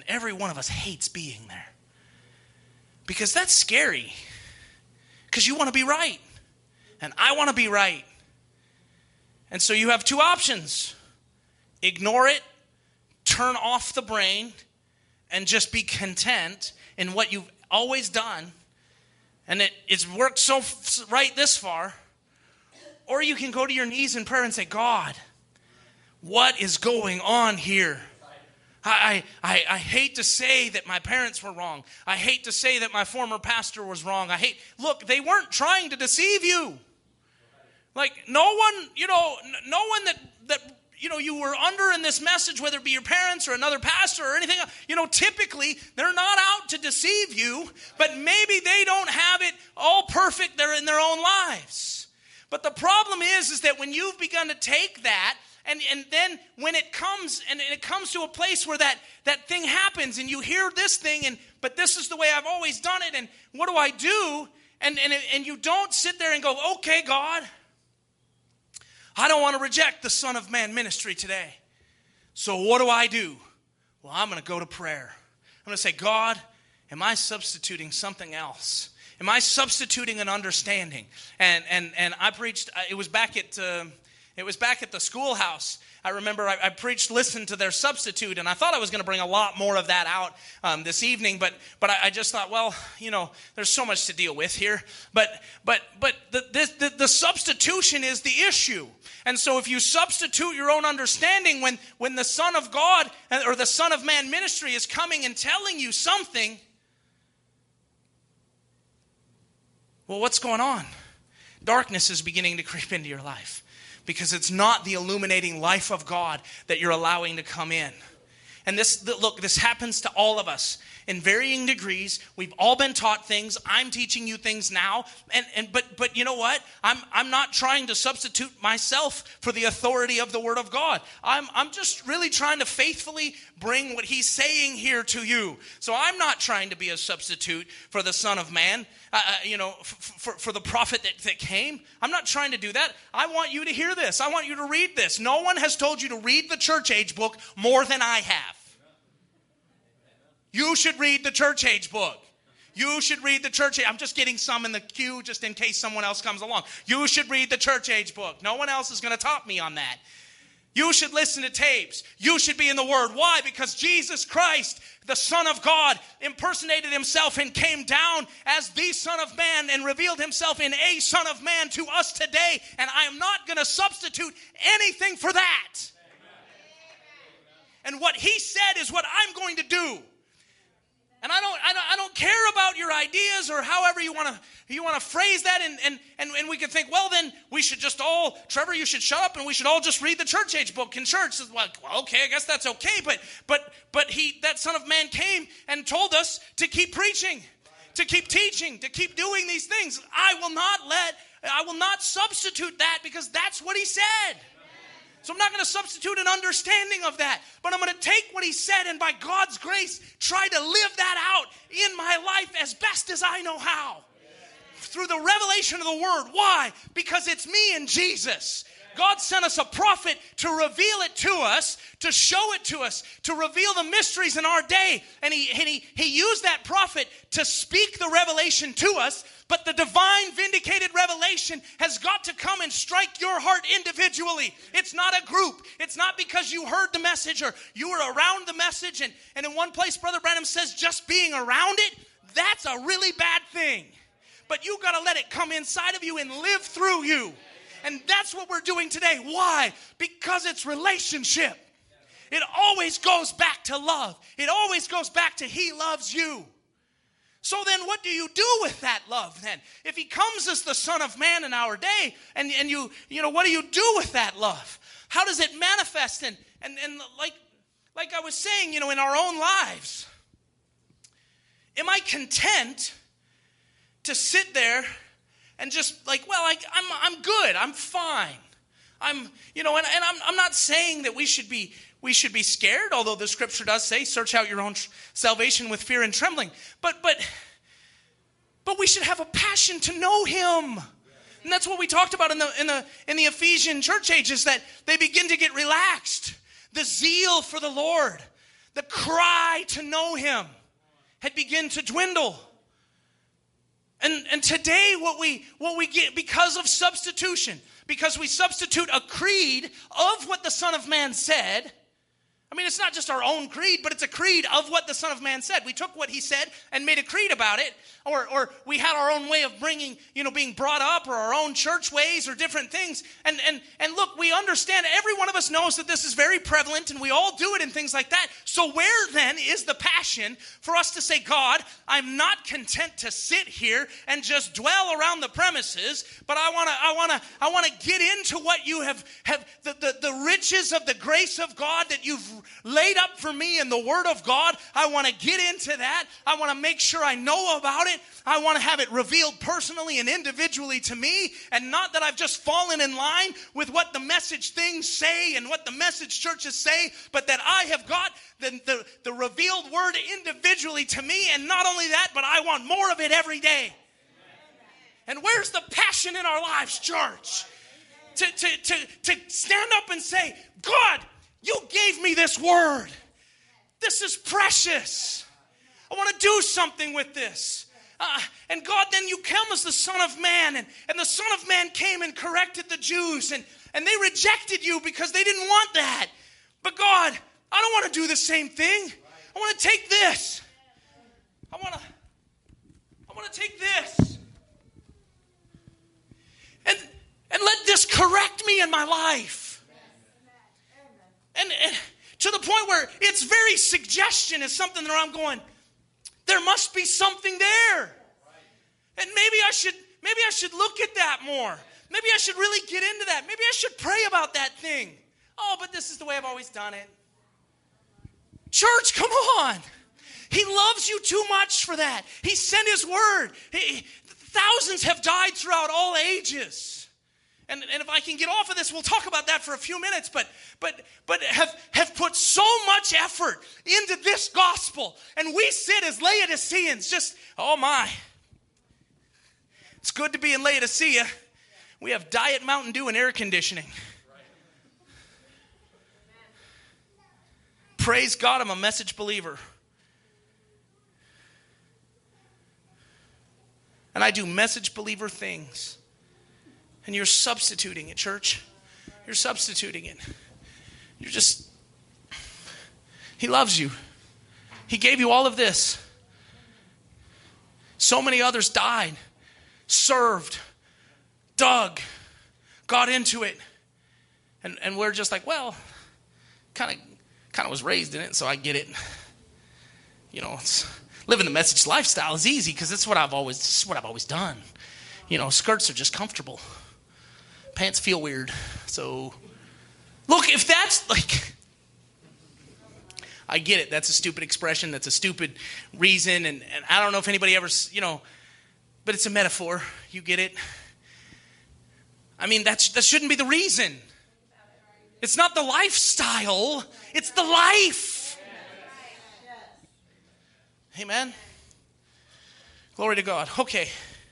every one of us hates being there. Because that's scary. Because you want to be right. And I want to be right. And so you have two options. Ignore it, turn off the brain, and just be content in what you've always done. And it, it's worked so right this far. Or you can go to your knees in prayer and say, God, what is going on here? I, I, I hate to say that my parents were wrong. I hate to say that my former pastor was wrong. I hate, look, they weren't trying to deceive you. Like no one, you know, no one that, that, you know, you were under in this message, whether it be your parents or another pastor or anything else, you know, typically they're not out to deceive you, but maybe they don't have it all perfect there in their own lives. But the problem is, is that when you've begun to take that, And and then when it comes and it comes to a place where that, that thing happens and you hear this thing and but this is the way I've always done it and what do I do? And and and you don't sit there and go, okay, God, I don't want to reject the Son of Man ministry today. So what do I do? Well, I'm going to go to prayer. I'm going to say, God, am I substituting something else? Am I substituting an understanding? And and and I preached. It was back at. Uh, It was back at the schoolhouse. I remember I, I preached, listen to their substitute, and I thought I was going to bring a lot more of that out um, this evening, but but I, I just thought, well, you know, there's so much to deal with here. But but but the, this, the the substitution is the issue. And so if you substitute your own understanding when, when the Son of God or the Son of Man ministry is coming and telling you something, well, what's going on? Darkness is beginning to creep into your life. Because it's not the illuminating life of God that you're allowing to come in. And this, look, this happens to all of us in varying degrees. We've all been taught things. I'm teaching you things now. And, and but but you know what? I'm I'm not trying to substitute myself for the authority of the Word of God. I'm I'm just really trying to faithfully bring what He's saying here to you. So I'm not trying to be a substitute for the Son of Man, uh, uh, you know, f- for, for the prophet that, that came. I'm not trying to do that. I want you to hear this. I want you to read this. No one has told you to read the church age book more than I have. You should read the church age book. You should read the church age. I'm just getting some in the queue just in case someone else comes along. You should read the church age book. No one else is going to top me on that. You should listen to tapes. You should be in the Word. Why? Because Jesus Christ, the Son of God, impersonated Himself and came down as the Son of Man and revealed Himself in a Son of Man to us today. And I am not going to substitute anything for that. And what He said is what I'm going to do. And I don't, I don't, I don't care about your ideas or however you want to, you want to phrase that. And, and, and, and we could think, well, then we should just all, Trevor, you should shut up and we should all just read the church age book in church. Well, okay, I guess that's okay. But, but, but he, that Son of Man came and told us to keep preaching, to keep teaching, to keep doing these things. I will not let, I will not substitute that because that's what He said. So I'm not going to substitute an understanding of that. But I'm going to take what He said and by God's grace try to live that out in my life as best as I know how. Through the revelation of the Word. Why? Because it's me and Jesus. God sent us a prophet to reveal it to us, to show it to us, to reveal the mysteries in our day. And he, and he, he used that prophet to speak the revelation to us. But the divine vindicated revelation has got to come and strike your heart individually. It's not a group. It's not because you heard the message or you were around the message. And, and in one place, Brother Branham says just being around it, that's a really bad thing. But you got to let it come inside of you and live through you. And that's what we're doing today. Why? Because it's relationship. It always goes back to love. It always goes back to He loves you. So then what do you do with that love then? If He comes as the Son of Man in our day, and, and you, you know, what do you do with that love? How does it manifest? And, and, and like, like I was saying, you know, in our own lives, am I content to sit there and just like, well, I, I'm I'm good. I'm fine. I'm, you know, and, and I'm I'm not saying that we should be we should be scared, although the Scripture does say, search out your own tr- salvation with fear and trembling. But but but we should have a passion to know Him. And that's what we talked about in the in the in the Ephesian church age, is that they begin to get relaxed. The zeal for the Lord. the cry to know him had begun to dwindle. And, and today what we, what we get, because of substitution, because we substitute a creed of what the Son of Man said. I mean, it's not just our own creed, but it's a creed of what the Son of Man said. We took what he said and made a creed about it, or or we had our own way of bringing, you know, being brought up, or our own church ways, or different things. And and and look, we understand, every one of us knows that this is very prevalent, and we all do it and things like that. So where then is the passion for us to say, God, I'm not content to sit here and just dwell around the premises, but I want to I want to I want to get into what you have have the, the the riches of the grace of God that you've laid up for me in the Word of God. I want to get into that. I want to make sure I know about it. I want to have it revealed personally and individually to me, and not that I've just fallen in line with what the message things say and what the message churches say, but that I have got the, the, the revealed Word individually to me. And not only that, but I want more of it every day. And where's the passion in our lives, church? To, to, to, to stand up and say, God, you gave me this word. This is precious. I want to do something with this. Uh, and God, then you come as the Son of Man. And, and the Son of Man came and corrected the Jews. And, and they rejected you because they didn't want that. But God, I don't want to do the same thing. I want to take this. I want to, I want to take this. And, and let this correct me in my life. And, and to the point where its very suggestion is something that I'm going, there must be something there. And maybe I should maybe I should look at that more. Maybe I should really get into that. Maybe I should pray about that thing. Oh, but this is the way I've always done it. Church, come on. He loves you too much for that. He sent his word. He, thousands have died throughout all ages. And, and if I can get off of this, we'll talk about that for a few minutes, but but but have, have put so much effort into this gospel. And we sit as Laodiceans just, oh my. It's good to be in Laodicea. We have Diet Mountain Dew and air conditioning. Praise God, I'm a message believer. And I do message believer things. And you're substituting it, church. You're substituting it. You're just, he loves you. He gave you all of this. So many others died, served, dug, got into it. And and we're just like, well, kind of kind of was raised in it, so I get it. You know, it's, living the message lifestyle is easy because it's what I've always this is what I've always done. You know, skirts are just comfortable. Pants feel weird. So, look, if that's like, I get it. That's a stupid expression. That's a stupid reason. And, and I don't know if anybody ever, you know, but it's a metaphor. You get it? I mean, that's, that shouldn't be the reason. It's not the lifestyle. It's the life. Amen. Glory to God. Okay.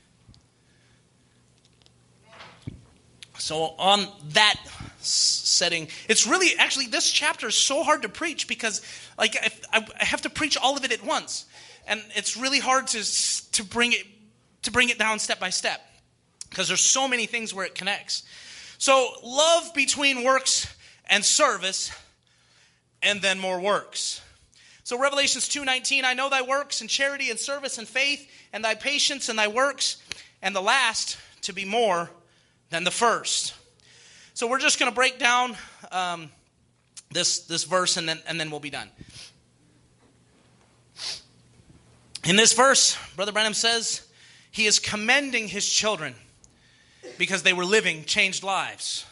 So on that setting, it's really, actually, this chapter is so hard to preach because, like, I, I have to preach all of it at once, and it's really hard to to bring it to bring it down step by step because there's so many things where it connects. So love between works and service, and then more works. So Revelations two nineteen, I know thy works and charity and service and faith and thy patience and thy works, and the last to be more than the first. So we're just going to break down um, this this verse, and then and then we'll be done. In this verse, Brother Branham says he is commending his children because they were living changed lives.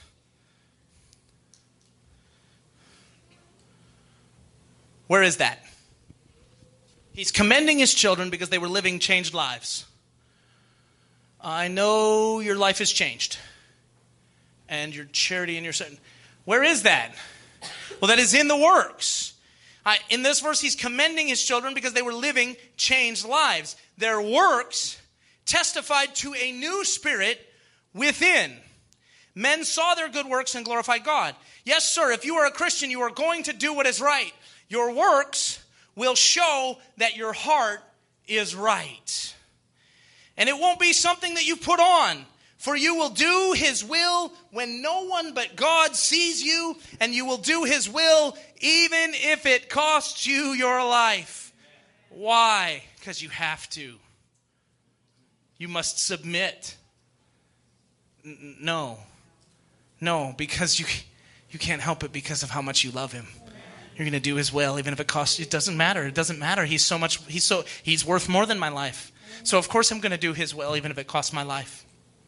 Where is that? He's commending his children because they were living changed lives. I know your life has changed. And your charity and your... Where is that? Well, that is in the works. I, in this verse, he's commending his children because they were living changed lives. Their works testified to a new spirit within. Men saw their good works and glorified God. Yes, sir, if you are a Christian, you are going to do what is right. Your works will show that your heart is right. And it won't be something that you put on. For you will do his will when no one but God sees you, and you will do his will even if it costs you your life. Why? Because you have to. You must submit. N- no. No, because you you can't help it because of how much you love him. You're going to do his will even if it costs you. It doesn't matter. It doesn't matter. He's so much he's so he's worth more than my life. So of course I'm going to do his will even if it costs my life.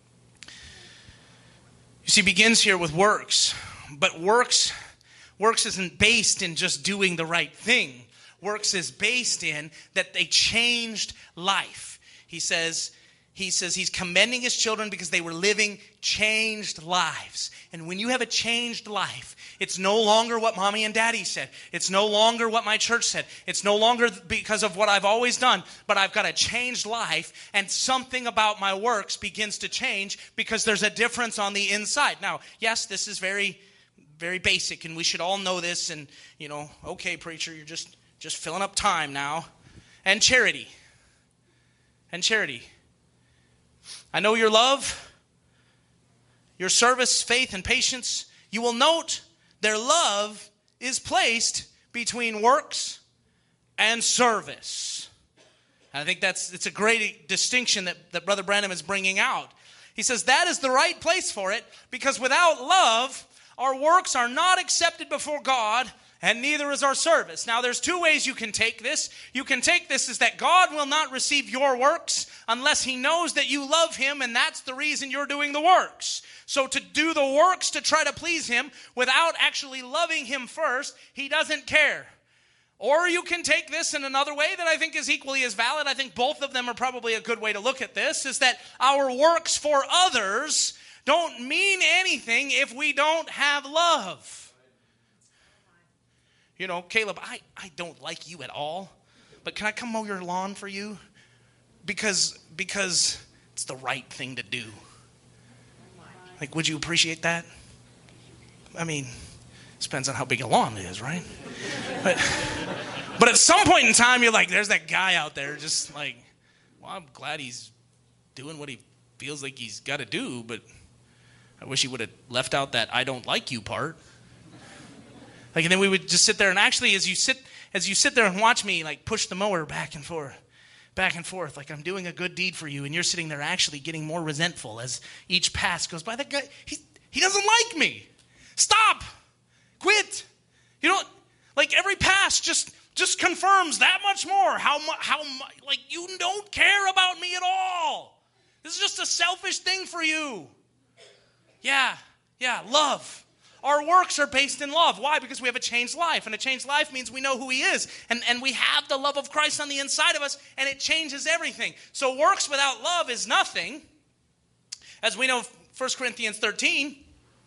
You see, it begins here with works, but works, works isn't based in just doing the right thing. Works is based in that they changed life. He says, he says he's commending his children because they were living changed lives. And when you have a changed life, it's no longer what mommy and daddy said. It's no longer what my church said. It's no longer because of what I've always done, but I've got a changed life, and something about my works begins to change because there's a difference on the inside. Now, yes, this is very, very basic, and we should all know this, and, you know, okay, preacher, you're just, just filling up time now. And charity. And charity. I know your love, your service, faith, and patience. You will note their love is placed between works and service. And I think that's it's a great distinction that, that Brother Branham is bringing out. He says that is the right place for it, because without love, our works are not accepted before God, and neither is our service. Now, there's two ways you can take this. You can take this as that God will not receive your works unless he knows that you love him, and that's the reason you're doing the works. So to do the works to try to please him without actually loving him first, he doesn't care. Or you can take this in another way that I think is equally as valid. I think both of them are probably a good way to look at this, is that our works for others don't mean anything if we don't have love. You know, Caleb, I, I don't like you at all, but can I come mow your lawn for you? Because because it's the right thing to do. Like, would you appreciate that? I mean, it depends on how big a lawn it is, right? But, but at some point in time, you're like, there's that guy out there just like, well, I'm glad he's doing what he feels like he's got to do, but I wish he would have left out that I don't like you part. Like, and then we would just sit there, and actually, as you sit, as you sit there and watch me, like, push the mower back and forth, back and forth, like I'm doing a good deed for you, and you're sitting there actually getting more resentful as each pass goes by. That guy, he he doesn't like me. Stop, quit. You know, like every pass just just confirms that much more how mu- how mu- like you don't care about me at all. This is just a selfish thing for you. Yeah, yeah, love. Our works are based in love. Why? Because we have a changed life. And a changed life means we know who he is. And, and we have the love of Christ on the inside of us, and it changes everything. So works without love is nothing. As we know, First Corinthians thirteen,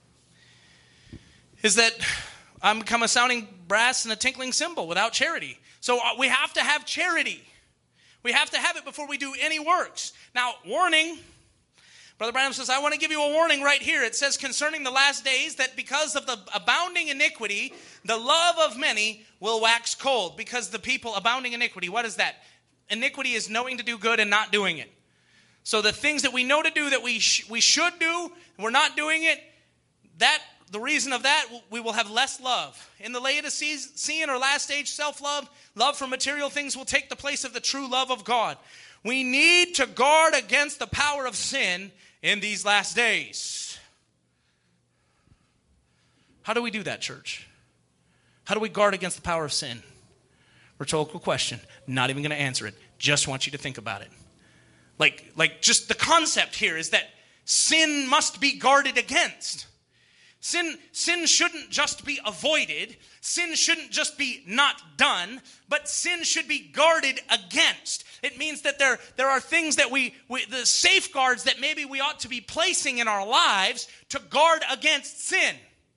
is that I'm become a sounding brass and a tinkling cymbal without charity. So we have to have charity. We have to have it before we do any works. Now, warning. Brother Branham says, I want to give you a warning right here. It says concerning the last days that because of the abounding iniquity, the love of many will wax cold. Because the people, abounding iniquity, what is that? Iniquity is knowing to do good and not doing it. So the things that we know to do that we sh- we should do, we're not doing it, that the reason of that, we will have less love. In the Laodicean or last stage self-love, love for material things will take the place of the true love of God. We need to guard against the power of sin in these last days. How do we do that, church? How do we guard against the power of sin? Rhetorical question. Not even going to answer it. Just want you to think about it. Like, like just the concept here is that sin must be guarded against. Sin, sin shouldn't just be avoided. Sin shouldn't just be not done, but sin should be guarded against. It means that there, there are things that we, we, the safeguards that maybe we ought to be placing in our lives to guard against sin.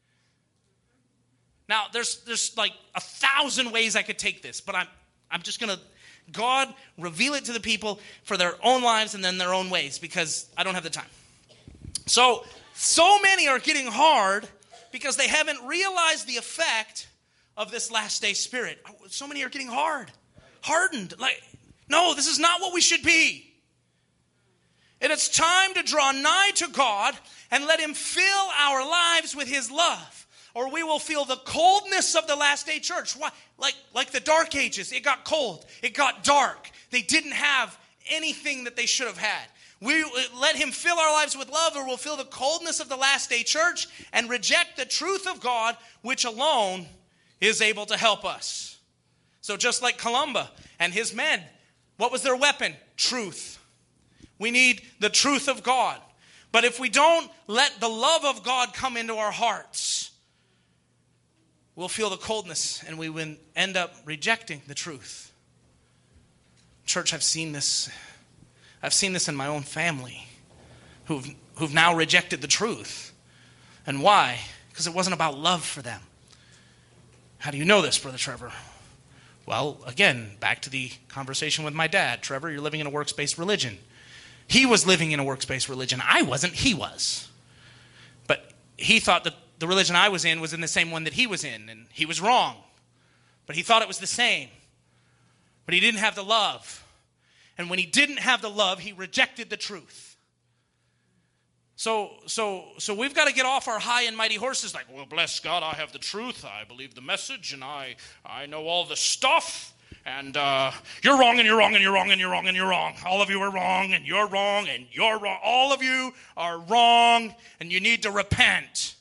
Now, there's, there's like a thousand ways I could take this, but I'm, I'm just going to, God, reveal it to the people for their own lives and then their own ways, because I don't have the time. So, So many are getting hard because they haven't realized the effect of this last day spirit. So many are getting hard, hardened. Like, no, this is not what we should be. And it's time to draw nigh to God and let him fill our lives with his love, or we will feel the coldness of the last day church. Why? Like, like the dark ages, it got cold, it got dark. They didn't have anything that they should have had. We let him fill our lives with love, or we'll feel the coldness of the last day church and reject the truth of God, which alone is able to help us. So just like Columba and his men, what was their weapon? Truth. We need the truth of God. But if we don't let the love of God come into our hearts, we'll feel the coldness and we will end up rejecting the truth. Church, I've seen this. I've seen this in my own family who've, who've now rejected the truth. And why? Because it wasn't about love for them. How do you know this, Brother Trevor? Well, again, back to the conversation with my dad. Trevor, you're living in a works-based religion. He was living in a works-based religion. I wasn't, he was. But he thought that the religion I was in was in the same one that he was in, and he was wrong. But he thought it was the same. But he didn't have the love. And when he didn't have the love, he rejected the truth. So, so, so we've got to get off our high and mighty horses like, well, bless God, I have the truth. I believe the message, and I, I know all the stuff. And uh, you're wrong, and you're wrong, and you're wrong, and you're wrong, and you're wrong. All of you are wrong, and you're wrong, and you're wrong. All of you are wrong, and you need to repent.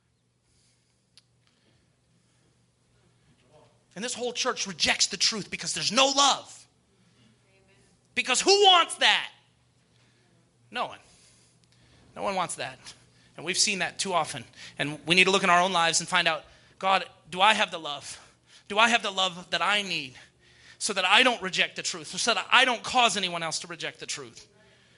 And this whole church rejects the truth because there's no love. Because who wants that? No one. No one wants that. And we've seen that too often. And we need to look in our own lives and find out, God, do I have the love? Do I have the love that I need so that I don't reject the truth, so that I don't cause anyone else to reject the truth?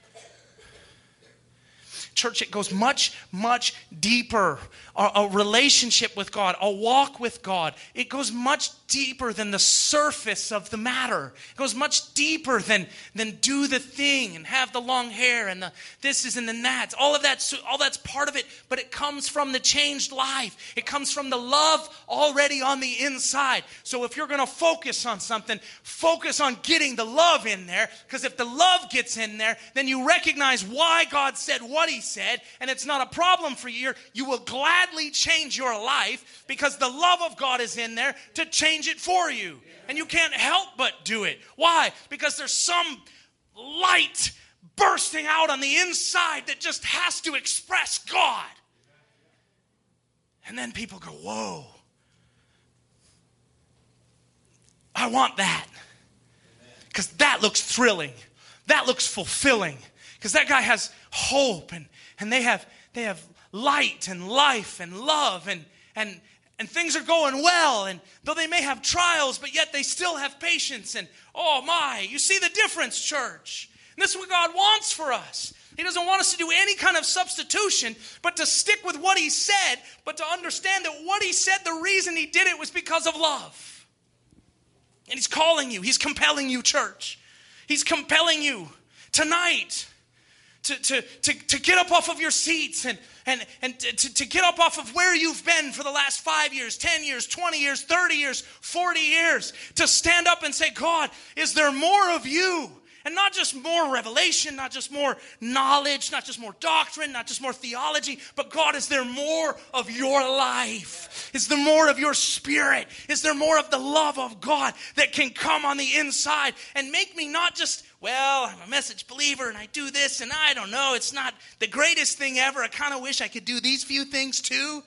Church, it goes much, much deeper. A, a relationship with God, a walk with God, it goes much deeper than the surface of the matter. It goes much deeper than, than do the thing and have the long hair and the this is and the that's. All of that's, all that's part of it, but it comes from the changed life. It comes from the love already on the inside. So if you're going to focus on something, focus on getting the love in there, because if the love gets in there, then you recognize why God said what he said, and it's not a problem for you. You will gladly change your life because the love of God is in there to change it for you. And you can't help but do it. Why? Because there's some light bursting out on the inside that just has to express God. And then people go, whoa, I want that. Because that looks thrilling. That looks fulfilling. Because that guy has hope, and, and they have they have light and life and love, and and and things are going well, and though they may have trials, but yet they still have patience. And oh my, you see the difference, church. And this is what God wants for us. He doesn't want us to do any kind of substitution, but to stick with what he said, but to understand that what he said, the reason he did it was because of love. And he's calling you. He's compelling you, church. He's compelling you tonight to, to, to, to get up off of your seats and, and, and to, to get up off of where you've been for the last five years, ten years, twenty years, thirty years, forty years, to stand up and say, God, is there more of you? And not just more revelation, not just more knowledge, not just more doctrine, not just more theology, but God, is there more of your life? Is there more of your spirit? Is there more of the love of God that can come on the inside and make me not just, well, I'm a message believer and I do this and I don't know, it's not the greatest thing ever. I kind of wish I could do these few things too.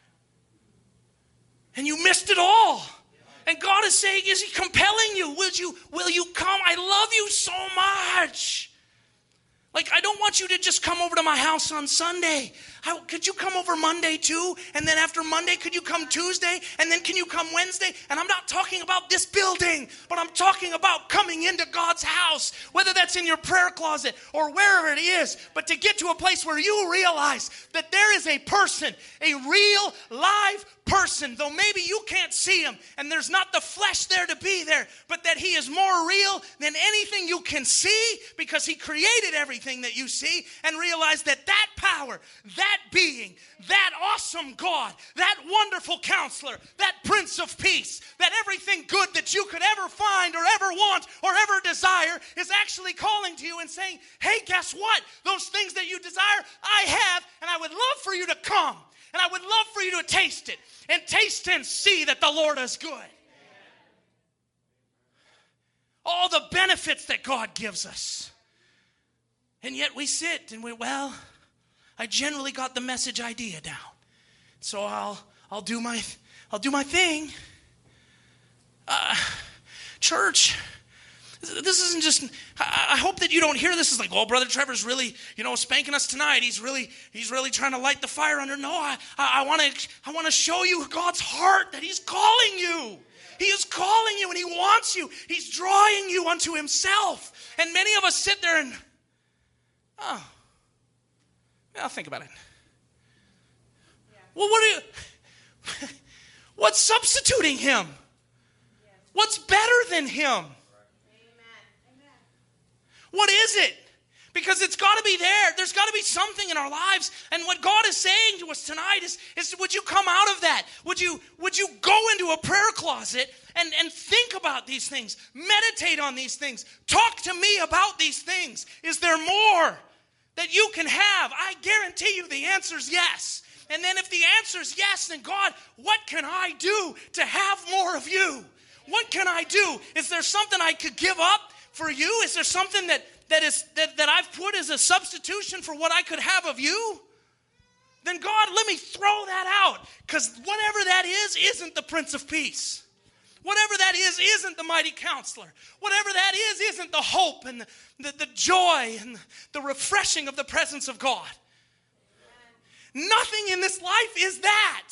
And you missed it all. And God is saying, is he compelling you? Will you, will you come? I love you so much. Like, I don't want you to just come over to my house on Sunday. How, could you come over Monday too? And then after Monday, could you come Tuesday? And then can you come Wednesday? And I'm not talking about this building, but I'm talking about coming into God's house, whether that's in your prayer closet or wherever it is. But to get to a place where you realize that there is a person, a real live person, though maybe you can't see him and there's not the flesh there to be there, but that he is more real than anything you can see because he created everything. everything that you see and realize that that power, that being, that awesome God, that wonderful counselor, that Prince of Peace, that everything good that you could ever find or ever want or ever desire is actually calling to you and saying, hey, guess what? Those things that you desire, I have, and I would love for you to come. And I would love for you to taste it. And taste and see that the Lord is good. All the benefits that God gives us. And yet we sit and we, well, I generally got the message idea down. So I'll I'll do my I'll do my thing. Uh, church, this isn't just, I hope that you don't hear this as like, oh, Brother Trevor's really, you know, spanking us tonight. He's really, he's really trying to light the fire under. No, I, I want to, I want to show you God's heart, that he's calling you. He is calling you and he wants you. He's drawing you unto himself. And many of us sit there and, oh, I'll think about it. Yeah. Well, what are you, what's substituting him? Yes. What's better than him? What is it? Because it's got to be there. There's got to be something in our lives. And what God is saying to us tonight is, is would you come out of that? Would you, would you go into a prayer closet and, and think about these things? Meditate on these things. Talk to me about these things. Is there more that you can have? I guarantee you the answer is yes. And then if the answer is yes, then God, what can I do to have more of you? What can I do? Is there something I could give up for you? Is there something that, that is that, that I've put as a substitution for what I could have of you? Then God, let me throw that out. Because whatever that is, isn't the Prince of Peace. Whatever that is, isn't the mighty counselor. Whatever that is, isn't the hope and the, the, the joy and the refreshing of the presence of God. Nothing in this life is that.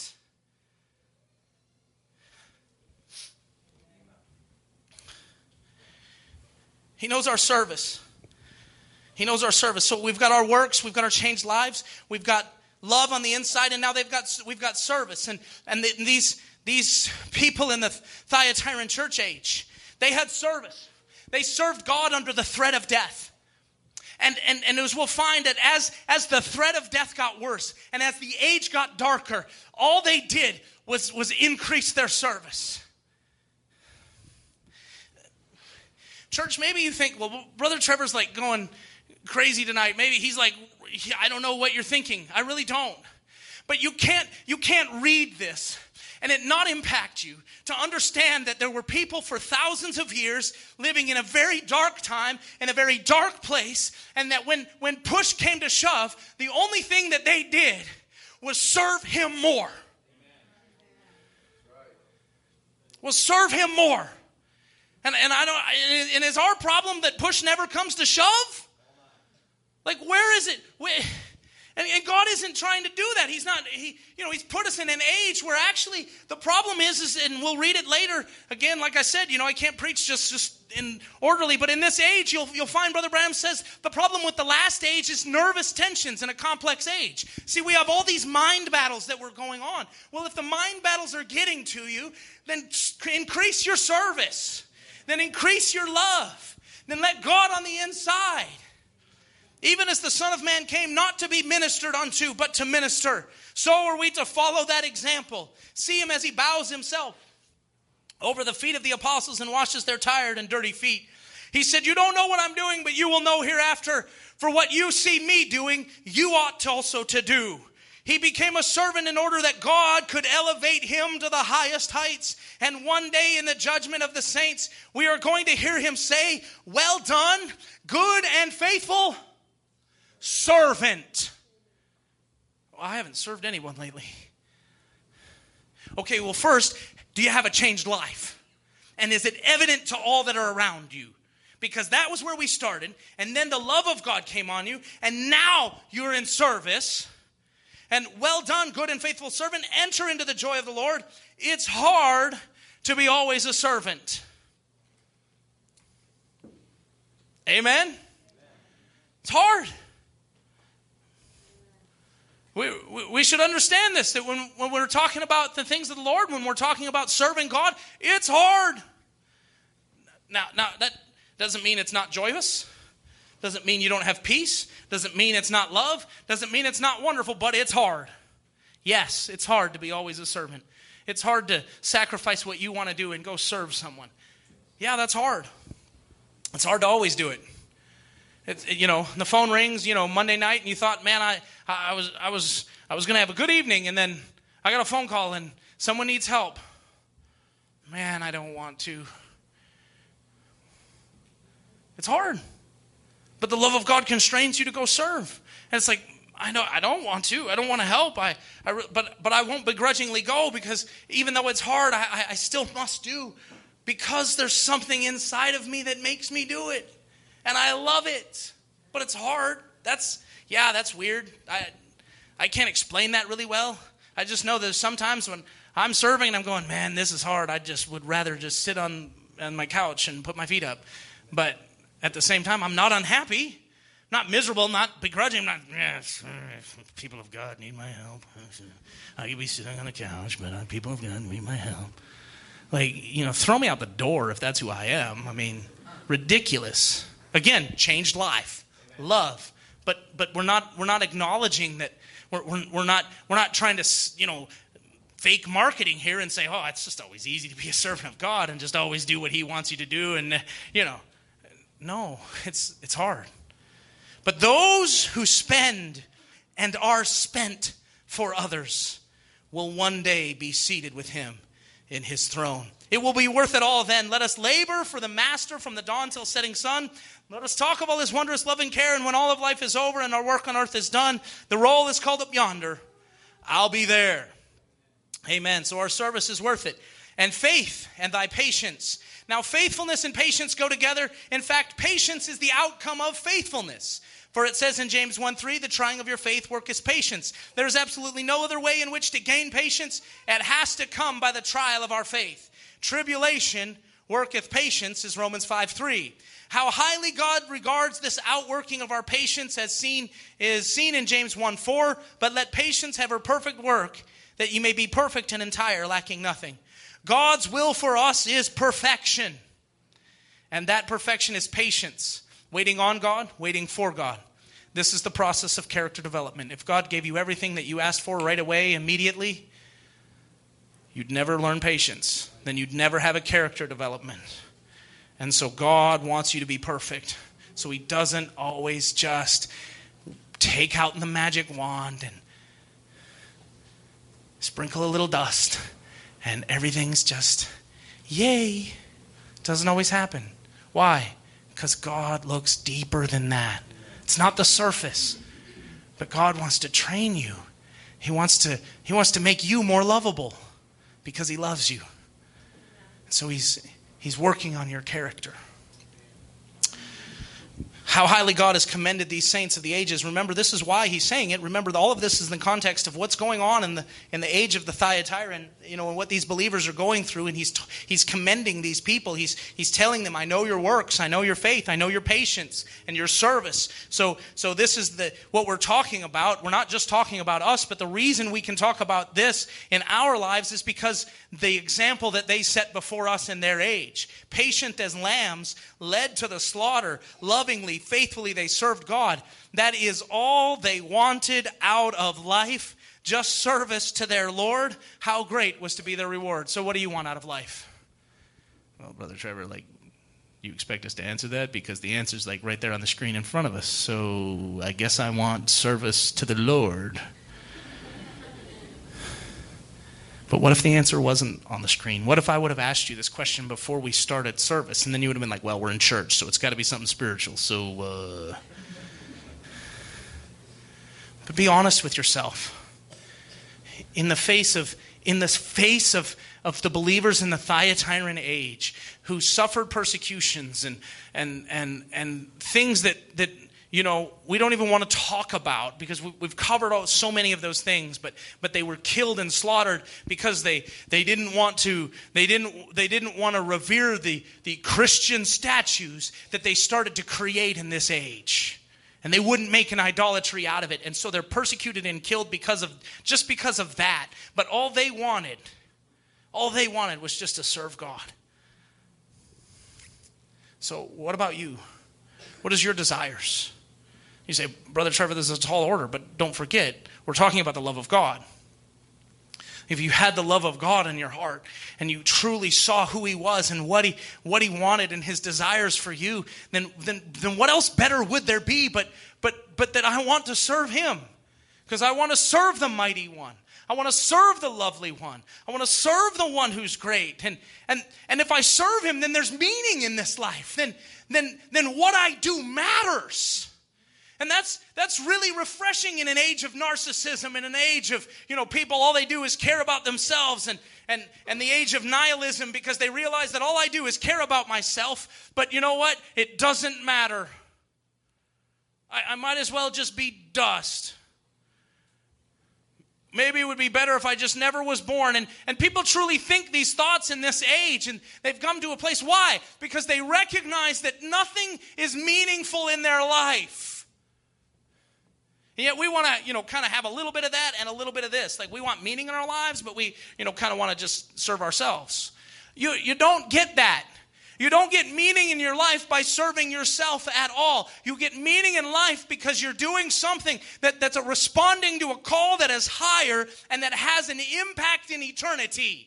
He knows our service. He knows our service. So we've got our works, we've got our changed lives, we've got love on the inside, and now they've got we've got service. And and the, these these people in the Thyatiran church age, they had service. They served God under the threat of death. And and and as we'll find that as as the threat of death got worse, and as the age got darker, all they did was was increase their service. Church, maybe you think, well, Brother Trevor's like going crazy tonight. Maybe he's like, I don't know what you're thinking. I really don't. But you can't, you can't read this and it not impact you to understand that there were people for thousands of years living in a very dark time, in a very dark place, and that when, when push came to shove, the only thing that they did was serve him more. Was serve him more. And and I don't. And is our problem that push never comes to shove? Like, where is it? Where, and, and God isn't trying to do that. He's not. He, you know, He's put us in an age where actually the problem is, is, and we'll read it later. Again, like I said, you know, I can't preach just just in orderly, but in this age, you'll you'll find Brother Branham says the problem with the last age is nervous tensions in a complex age. See, we have all these mind battles that were going on. Well, if the mind battles are getting to you, then increase your service. Then increase your love. Then let God on the inside. Even as the Son of Man came not to be ministered unto, but to minister. So are we to follow that example. See him as he bows himself over the feet of the apostles and washes their tired and dirty feet. He said, you don't know what I'm doing, but you will know hereafter. For what you see me doing, you ought also to do. He became a servant in order that God could elevate him to the highest heights. And one day in the judgment of the saints, we are going to hear him say, well done, good and faithful servant. Well, I haven't served anyone lately. Okay, well, first, do you have a changed life? And is it evident to all that are around you? Because that was where we started. And then the love of God came on you. And now you're in service. And well done, good and faithful servant. Enter into the joy of the Lord. It's hard to be always a servant. Amen? Amen. It's hard. We, we, we should understand this, that when, when we're talking about the things of the Lord, when we're talking about serving God, it's hard. Now, now that doesn't mean it's not joyous. Doesn't mean you don't have peace. Doesn't mean it's not love. Doesn't mean it's not wonderful, but it's hard. Yes, it's hard to be always a servant. It's hard to sacrifice what you want to do and go serve someone. Yeah, that's hard. It's hard to always do it. It's, you know, the phone rings, you know, Monday night, and you thought, man, I, I was, I was, I was going to have a good evening, and then I got a phone call, and someone needs help. Man, I don't want to. It's hard. But the love of God constrains you to go serve. And it's like, I know I don't want to. I don't want to help. I, I but but I won't begrudgingly go, because even though it's hard, I, I, I still must do, because there's something inside of me that makes me do it. And I love it. But it's hard. That's, yeah, that's weird. I I can't explain that really well. I just know that sometimes when I'm serving and I'm going, man, this is hard, I just would rather just sit on, on my couch and put my feet up. But at the same time, I'm not unhappy, not miserable, not begrudging, not, yes, people of God need my help. I could be sitting on a couch, but people of God need my help. Like, you know, throw me out the door if that's who I am. I mean, ridiculous. Again, changed life, love. But but we're not we're not acknowledging that we're we're, we're not we're not trying to, you know, fake marketing here and say, oh, it's just always easy to be a servant of God and just always do what he wants you to do. And, you know, no, it's it's hard. But those who spend and are spent for others will one day be seated with him in his throne. It will be worth it all then. Let us labor for the master from the dawn till setting sun. Let us talk of all his wondrous love and care. And when all of life is over and our work on earth is done, the roll is called up yonder. I'll be there. Amen. So our service is worth it. And faith and thy patience. Now, faithfulness and patience go together. In fact, patience is the outcome of faithfulness. For it says in James one three, the trying of your faith worketh patience. There is absolutely no other way in which to gain patience. It has to come by the trial of our faith. Tribulation worketh patience, is Romans five three. How highly God regards this outworking of our patience as seen is seen in James one four. But let patience have her perfect work, that you may be perfect and entire, lacking nothing. God's will for us is perfection. And that perfection is patience. Waiting on God, waiting for God. This is the process of character development. If God gave you everything that you asked for right away, immediately, you'd never learn patience. Then you'd never have a character development. And so God wants you to be perfect. So he doesn't always just take out the magic wand and sprinkle a little dust and everything's just, yay. Doesn't always happen. Why? Because God looks deeper than that. It's not the surface. But God wants to train you. He wants to, he wants to make you more lovable because he loves you. So he's, he's working on your character. How highly God has commended these saints of the ages. Remember, this is why he's saying it. Remember, all of this is in the context of what's going on in the in the age of the Thyatira, and you know, and what these believers are going through. And he's he's commending these people. He's he's telling them, "I know your works. I know your faith. I know your patience and your service." So so this is the what we're talking about. We're not just talking about us, but the reason we can talk about this in our lives is because the example that they set before us in their age, patient as lambs, led to the slaughter, lovingly, faithfully they served God. That is all they wanted out of life, just service to their Lord. How great was to be their reward. So what do you want out of life? Well, Brother Trevor, like, you expect us to answer that? Because the answer's like right there on the screen in front of us. So I guess I want service to the Lord. But what if the answer wasn't on the screen? What if I would have asked you this question before we started service, and then you would have been like, well, we're in church, so it's got to be something spiritual. So, uh... But be honest with yourself. In the face of, in the face of, of the believers in the Thyatiran age who suffered persecutions and and and and things that that you know, we don't even want to talk about because we've covered all, so many of those things, but but they were killed and slaughtered because they they didn't want to they didn't they didn't want to revere the the Christian statues that they started to create in this age. And they wouldn't make an idolatry out of it. And so they're persecuted and killed because of just because of that. But all they wanted, all they wanted was just to serve God. So what about you? What is your desires? You say, Brother Trevor, this is a tall order, but don't forget, we're talking about the love of God. If you had the love of God in your heart and you truly saw who he was and what he what he wanted and his desires for you, then then then what else better would there be but but but that I want to serve him? Because I want to serve the mighty one. I want to serve the lovely one. I want to serve the one who's great. And and and if I serve him, then there's meaning in this life. Then then then what I do matters. And that's that's really refreshing in an age of narcissism, in an age of, you know, people, all they do is care about themselves, and and and the age of nihilism, because they realize that all I do is care about myself. But you know what? It doesn't matter. I, I might as well just be dust. Maybe it would be better if I just never was born. And, and people truly think these thoughts in this age, and they've come to a place. Why? Because they recognize that nothing is meaningful in their life. And yet we want to, you know, kind of have a little bit of that and a little bit of this. Like, we want meaning in our lives, but we, you know, kind of want to just serve ourselves. You, you don't get that. You don't get meaning in your life by serving yourself at all. You get meaning in life because you're doing something that, that's a responding to a call that is higher and that has an impact in eternity.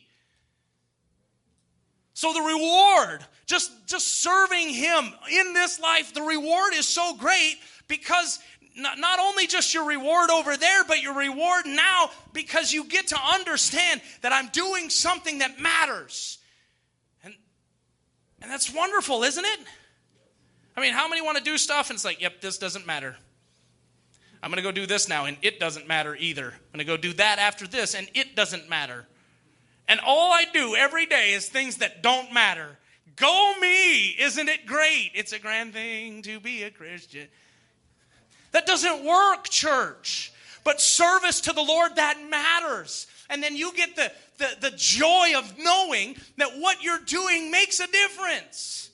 So the reward, just, just serving him in this life, the reward is so great because not, not only just your reward over there, but your reward now, because you get to understand that I'm doing something that matters. And, and that's wonderful, isn't it? I mean, how many want to do stuff and it's like, yep, this doesn't matter. I'm going to go do this now and it doesn't matter either. I'm going to go do that after this and it doesn't matter. And all I do every day is things that don't matter. Go me! Isn't it great? It's a grand thing to be a Christian. That doesn't work, church. But service to the Lord, that matters. And then you get the, the, the joy of knowing that what you're doing makes a difference.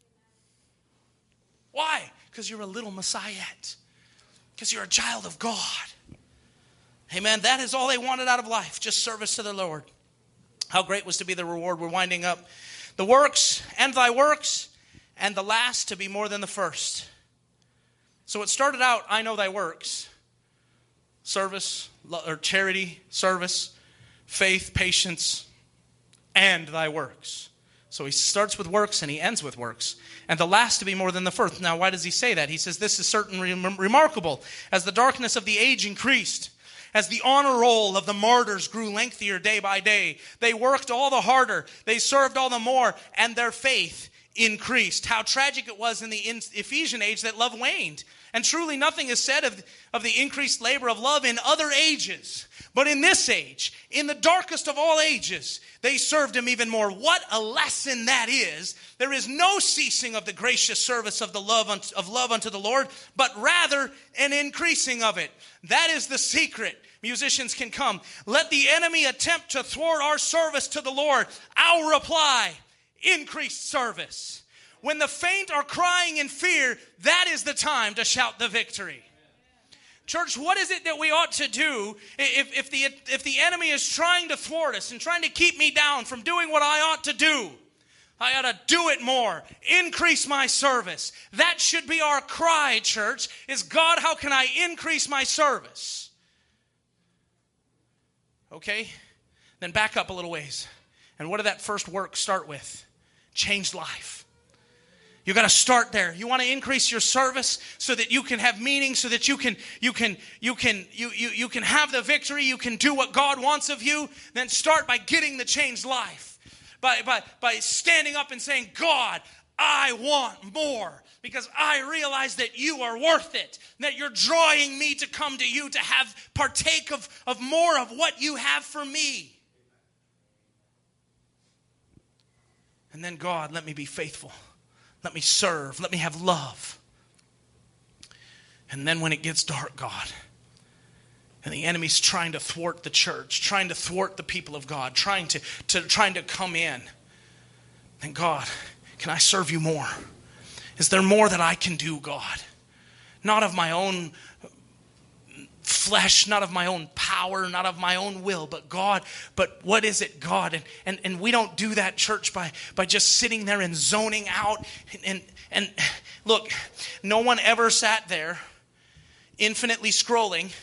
Why? Because you're a little Messiahette. Because you're a child of God. Amen. That is all they wanted out of life, just service to the Lord. How great was to be the reward. We're winding up. The works, and thy works, and the last to be more than the first. So it started out, I know thy works. Service, or charity, service, faith, patience, and thy works. So he starts with works and he ends with works. And the last to be more than the first. Now, why does he say that? He says, this is certainly remarkable. As the darkness of the age increased, as the honor roll of the martyrs grew lengthier day by day, they worked all the harder, they served all the more, and their faith increased. How tragic it was in the Ephesian age that love waned. And truly nothing is said of, of the increased labor of love in other ages. But in this age, in the darkest of all ages, they served him even more. What a lesson that is. There is no ceasing of the gracious service of the love unto, of love unto the Lord, but rather an increasing of it. That is the secret. Musicians can come. Let the enemy attempt to thwart our service to the Lord. Our reply, increased service. When the faint are crying in fear, that is the time to shout the victory. Church, what is it that we ought to do if, if, the, if the enemy is trying to thwart us and trying to keep me down from doing what I ought to do? I ought to do it more. Increase my service. That should be our cry, church, is God, how can I increase my service? Okay, then back up a little ways. And what did that first work start with? Changed life. You got to start there. You want to increase your service so that you can have meaning, so that you can you can you can you you you can have the victory, you can do what God wants of you. Then start by getting the changed life. By by by standing up and saying, God, I want more, because I realize that you are worth it, that you're drawing me to come to you to have partake of, of more of what you have for me. And then, God, let me be faithful. Let me serve. Let me have love. And then when it gets dark, God, and the enemy's trying to thwart the church, trying to thwart the people of God, trying to, to trying to come in, then God, can I serve you more? Is there more that I can do, God? Not of my own flesh, not of my own power, not of my own will, but God. But what is it, God? And and, and we don't do that, church, by, by just sitting there and zoning out. And, and, and look, no one ever sat there infinitely scrolling,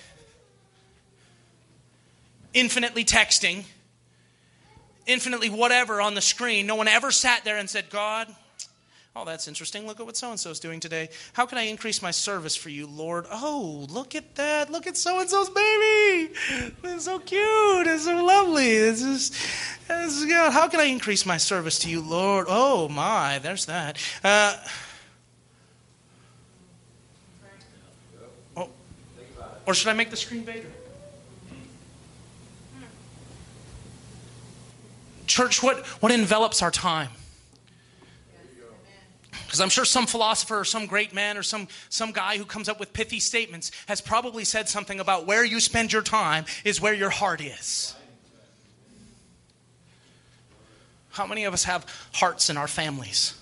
infinitely texting, infinitely whatever on the screen. No one ever sat there and said, God, oh, that's interesting. Look at what so-and-so is doing today. How can I increase my service for you, Lord? Oh, look at that. Look at so-and-so's baby. It's so cute. It's so lovely. This is, this is God. How can I increase my service to you, Lord? Oh, my. There's that. Uh, oh, or should I make the screen bigger? Church, what, what envelops our time? Because I'm sure some philosopher or some great man or some, some guy who comes up with pithy statements has probably said something about where you spend your time is where your heart is. How many of us have hearts in our families?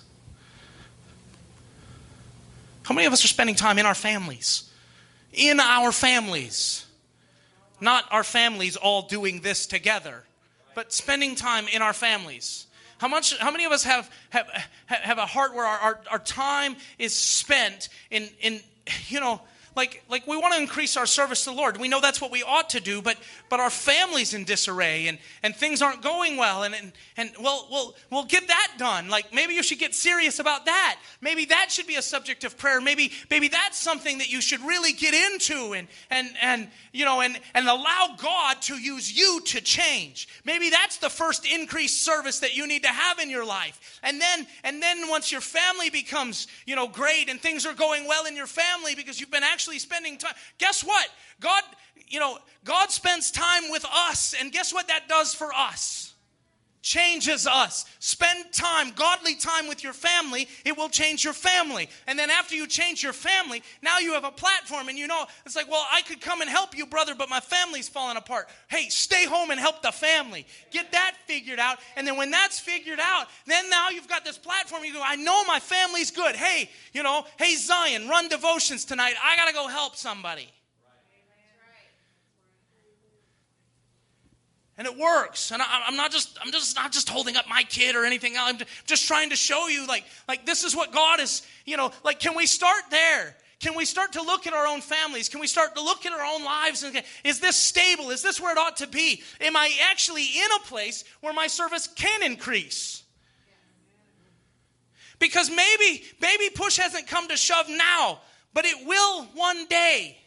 How many of us are spending time in our families? In our families. Not our families all doing this together, but spending time in our families. How much? How many of us have have have a heart where our, our, our time is spent in in you know like like we want to increase our service to the Lord. We know that's what we ought to do, but but our family's in disarray and, and things aren't going well, and and and well we'll we'll get that done. Like maybe you should get serious about that. Maybe that should be a subject of prayer. Maybe maybe that's something that you should really get into and and and you know and and allow God to use you to change. Maybe that's the first increased service that you need to have in your life. And then and then once your family becomes, you know, great and things are going well in your family because you've been actually spending time. Guess what? God, you know, God spends time with us, and guess what that does for us? Changes us. Spend time, godly time with your family. It will change your family. And then after you change your family, now you have a platform, and you know, it's like, well, I could come and help you, brother, but my family's falling apart. Hey, stay home and help the family. Get that figured out. And then when that's figured out, then now you've got this platform. You go, I know my family's good. Hey, you know, hey, Zion, run devotions tonight. I got to go help somebody. And it works. And I, I'm not just I'm just not just holding up my kid or anything else. I'm just trying to show you like, like this is what God is, you know, like can we start there? Can we start to look at our own families? Can we start to look at our own lives? And is this stable? Is this where it ought to be? Am I actually in a place where my service can increase? Because maybe, maybe push hasn't come to shove now, but it will one day.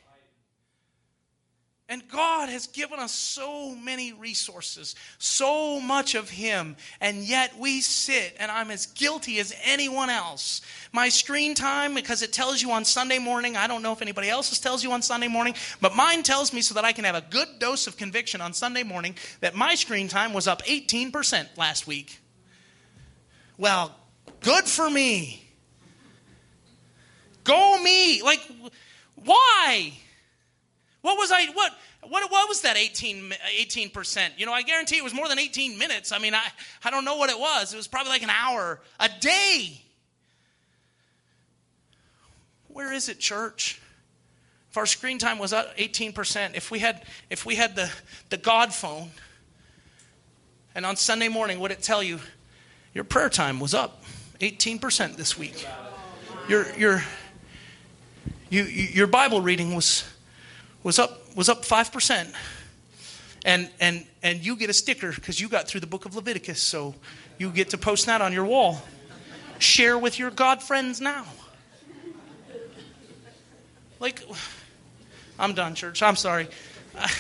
And God has given us so many resources, so much of Him, and yet we sit, and I'm as guilty as anyone else. My screen time, because it tells you on Sunday morning, I don't know if anybody else's tells you on Sunday morning, but mine tells me so that I can have a good dose of conviction on Sunday morning that my screen time was up eighteen percent last week. Well, good for me. Go me. Like, why? What was I, what, what, what was that eighteen percent? You know, I guarantee it was more than eighteen minutes. I mean, I, I don't know what it was. It was probably like an hour, a day. Where is it, church? If our screen time was up eighteen percent, if we had, if we had the, the God phone, and on Sunday morning, would it tell you, your prayer time was up eighteen percent this week. Your, your, you, your Bible reading was... was up was up five percent. And and and you get a sticker because you got through the book of Leviticus, so you get to post that on your wall. Share with your God friends now. Like, I'm done, church. I'm sorry. Amen.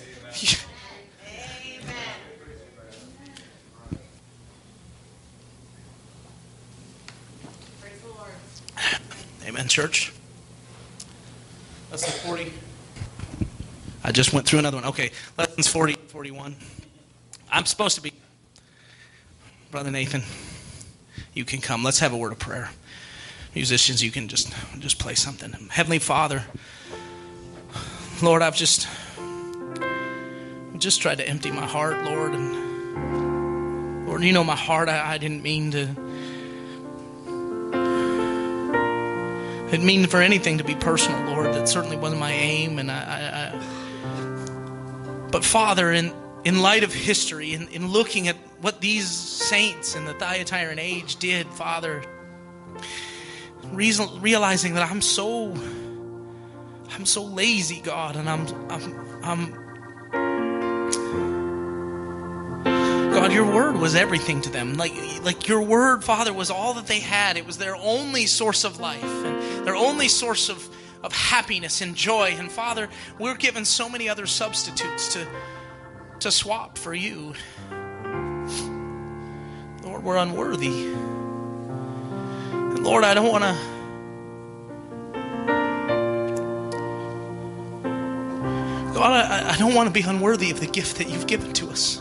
Praise the Lord. Amen, church. That's the forty. I just went through another one. Okay, lessons forty, forty-one. I'm supposed to be. Brother Nathan, you can come. Let's have a word of prayer. Musicians, you can just, just play something. Heavenly Father, Lord, I've just, just tried to empty my heart, Lord. And Lord, you know my heart. I, I didn't mean to. I didn't mean for anything to be personal, Lord. That certainly wasn't my aim. And I... I, I But Father, in, in light of history, in, in looking at what these saints in the Thyatiran age did, Father, reason, realizing that I'm so, I'm so lazy, God, and I'm, I'm, I'm, God, your word was everything to them. Like, like your word, Father, was all that they had. It was their only source of life and their only source of, of happiness and joy. And Father, we're given so many other substitutes to, to swap for you. Lord, we're unworthy. And Lord, I don't want to God, I, I don't want to be unworthy of the gift that you've given to us.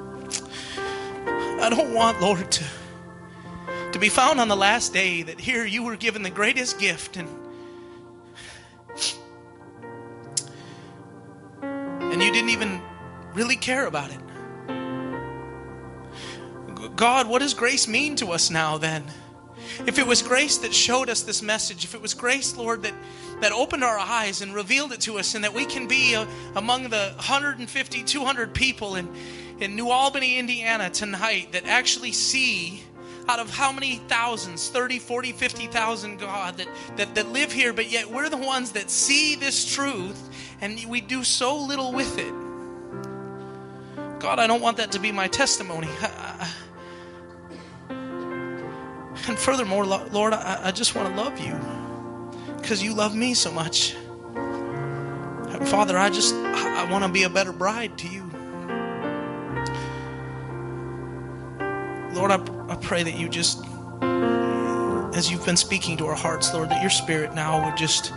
I don't want, Lord, to, to be found on the last day that here you were given the greatest gift and and you didn't even really care about it. God, what does grace mean to us now then? If it was grace that showed us this message, if it was grace, Lord, that, that opened our eyes and revealed it to us and that we can be a, among the one hundred fifty, two hundred people in, in New Albany, Indiana tonight that actually see out of how many thousands, thirty, forty, fifty thousand, God, that, that, that live here, but yet we're the ones that see this truth and we do so little with it. God, I don't want that to be my testimony. I, I, And furthermore, Lord, I, I just want to love you because you love me so much. And Father, I just, I, I want to be a better bride to you. Lord, I, I pray that you just, as you've been speaking to our hearts, Lord, that your Spirit now would just,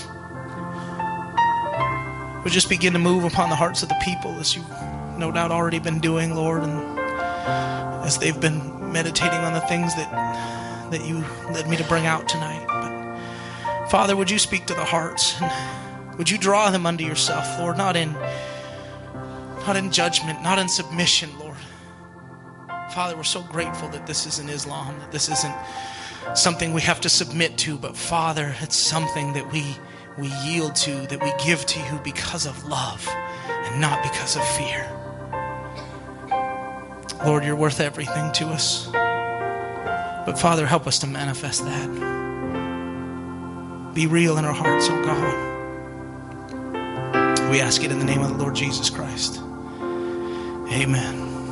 would just begin to move upon the hearts of the people as you've no doubt already been doing, Lord, and as they've been meditating on the things that that you led me to bring out tonight. But Father, would you speak to the hearts and would you draw them unto yourself, Lord, not in not in judgment, not in submission, Lord. Father, we're so grateful that this isn't Islam, that this isn't something we have to submit to, but Father, it's something that we we yield to, that we give to you because of love and not because of fear. Lord, you're worth everything to us. But Father, help us to manifest that. Be real in our hearts, oh God. We ask it in the name of the Lord Jesus Christ. Amen.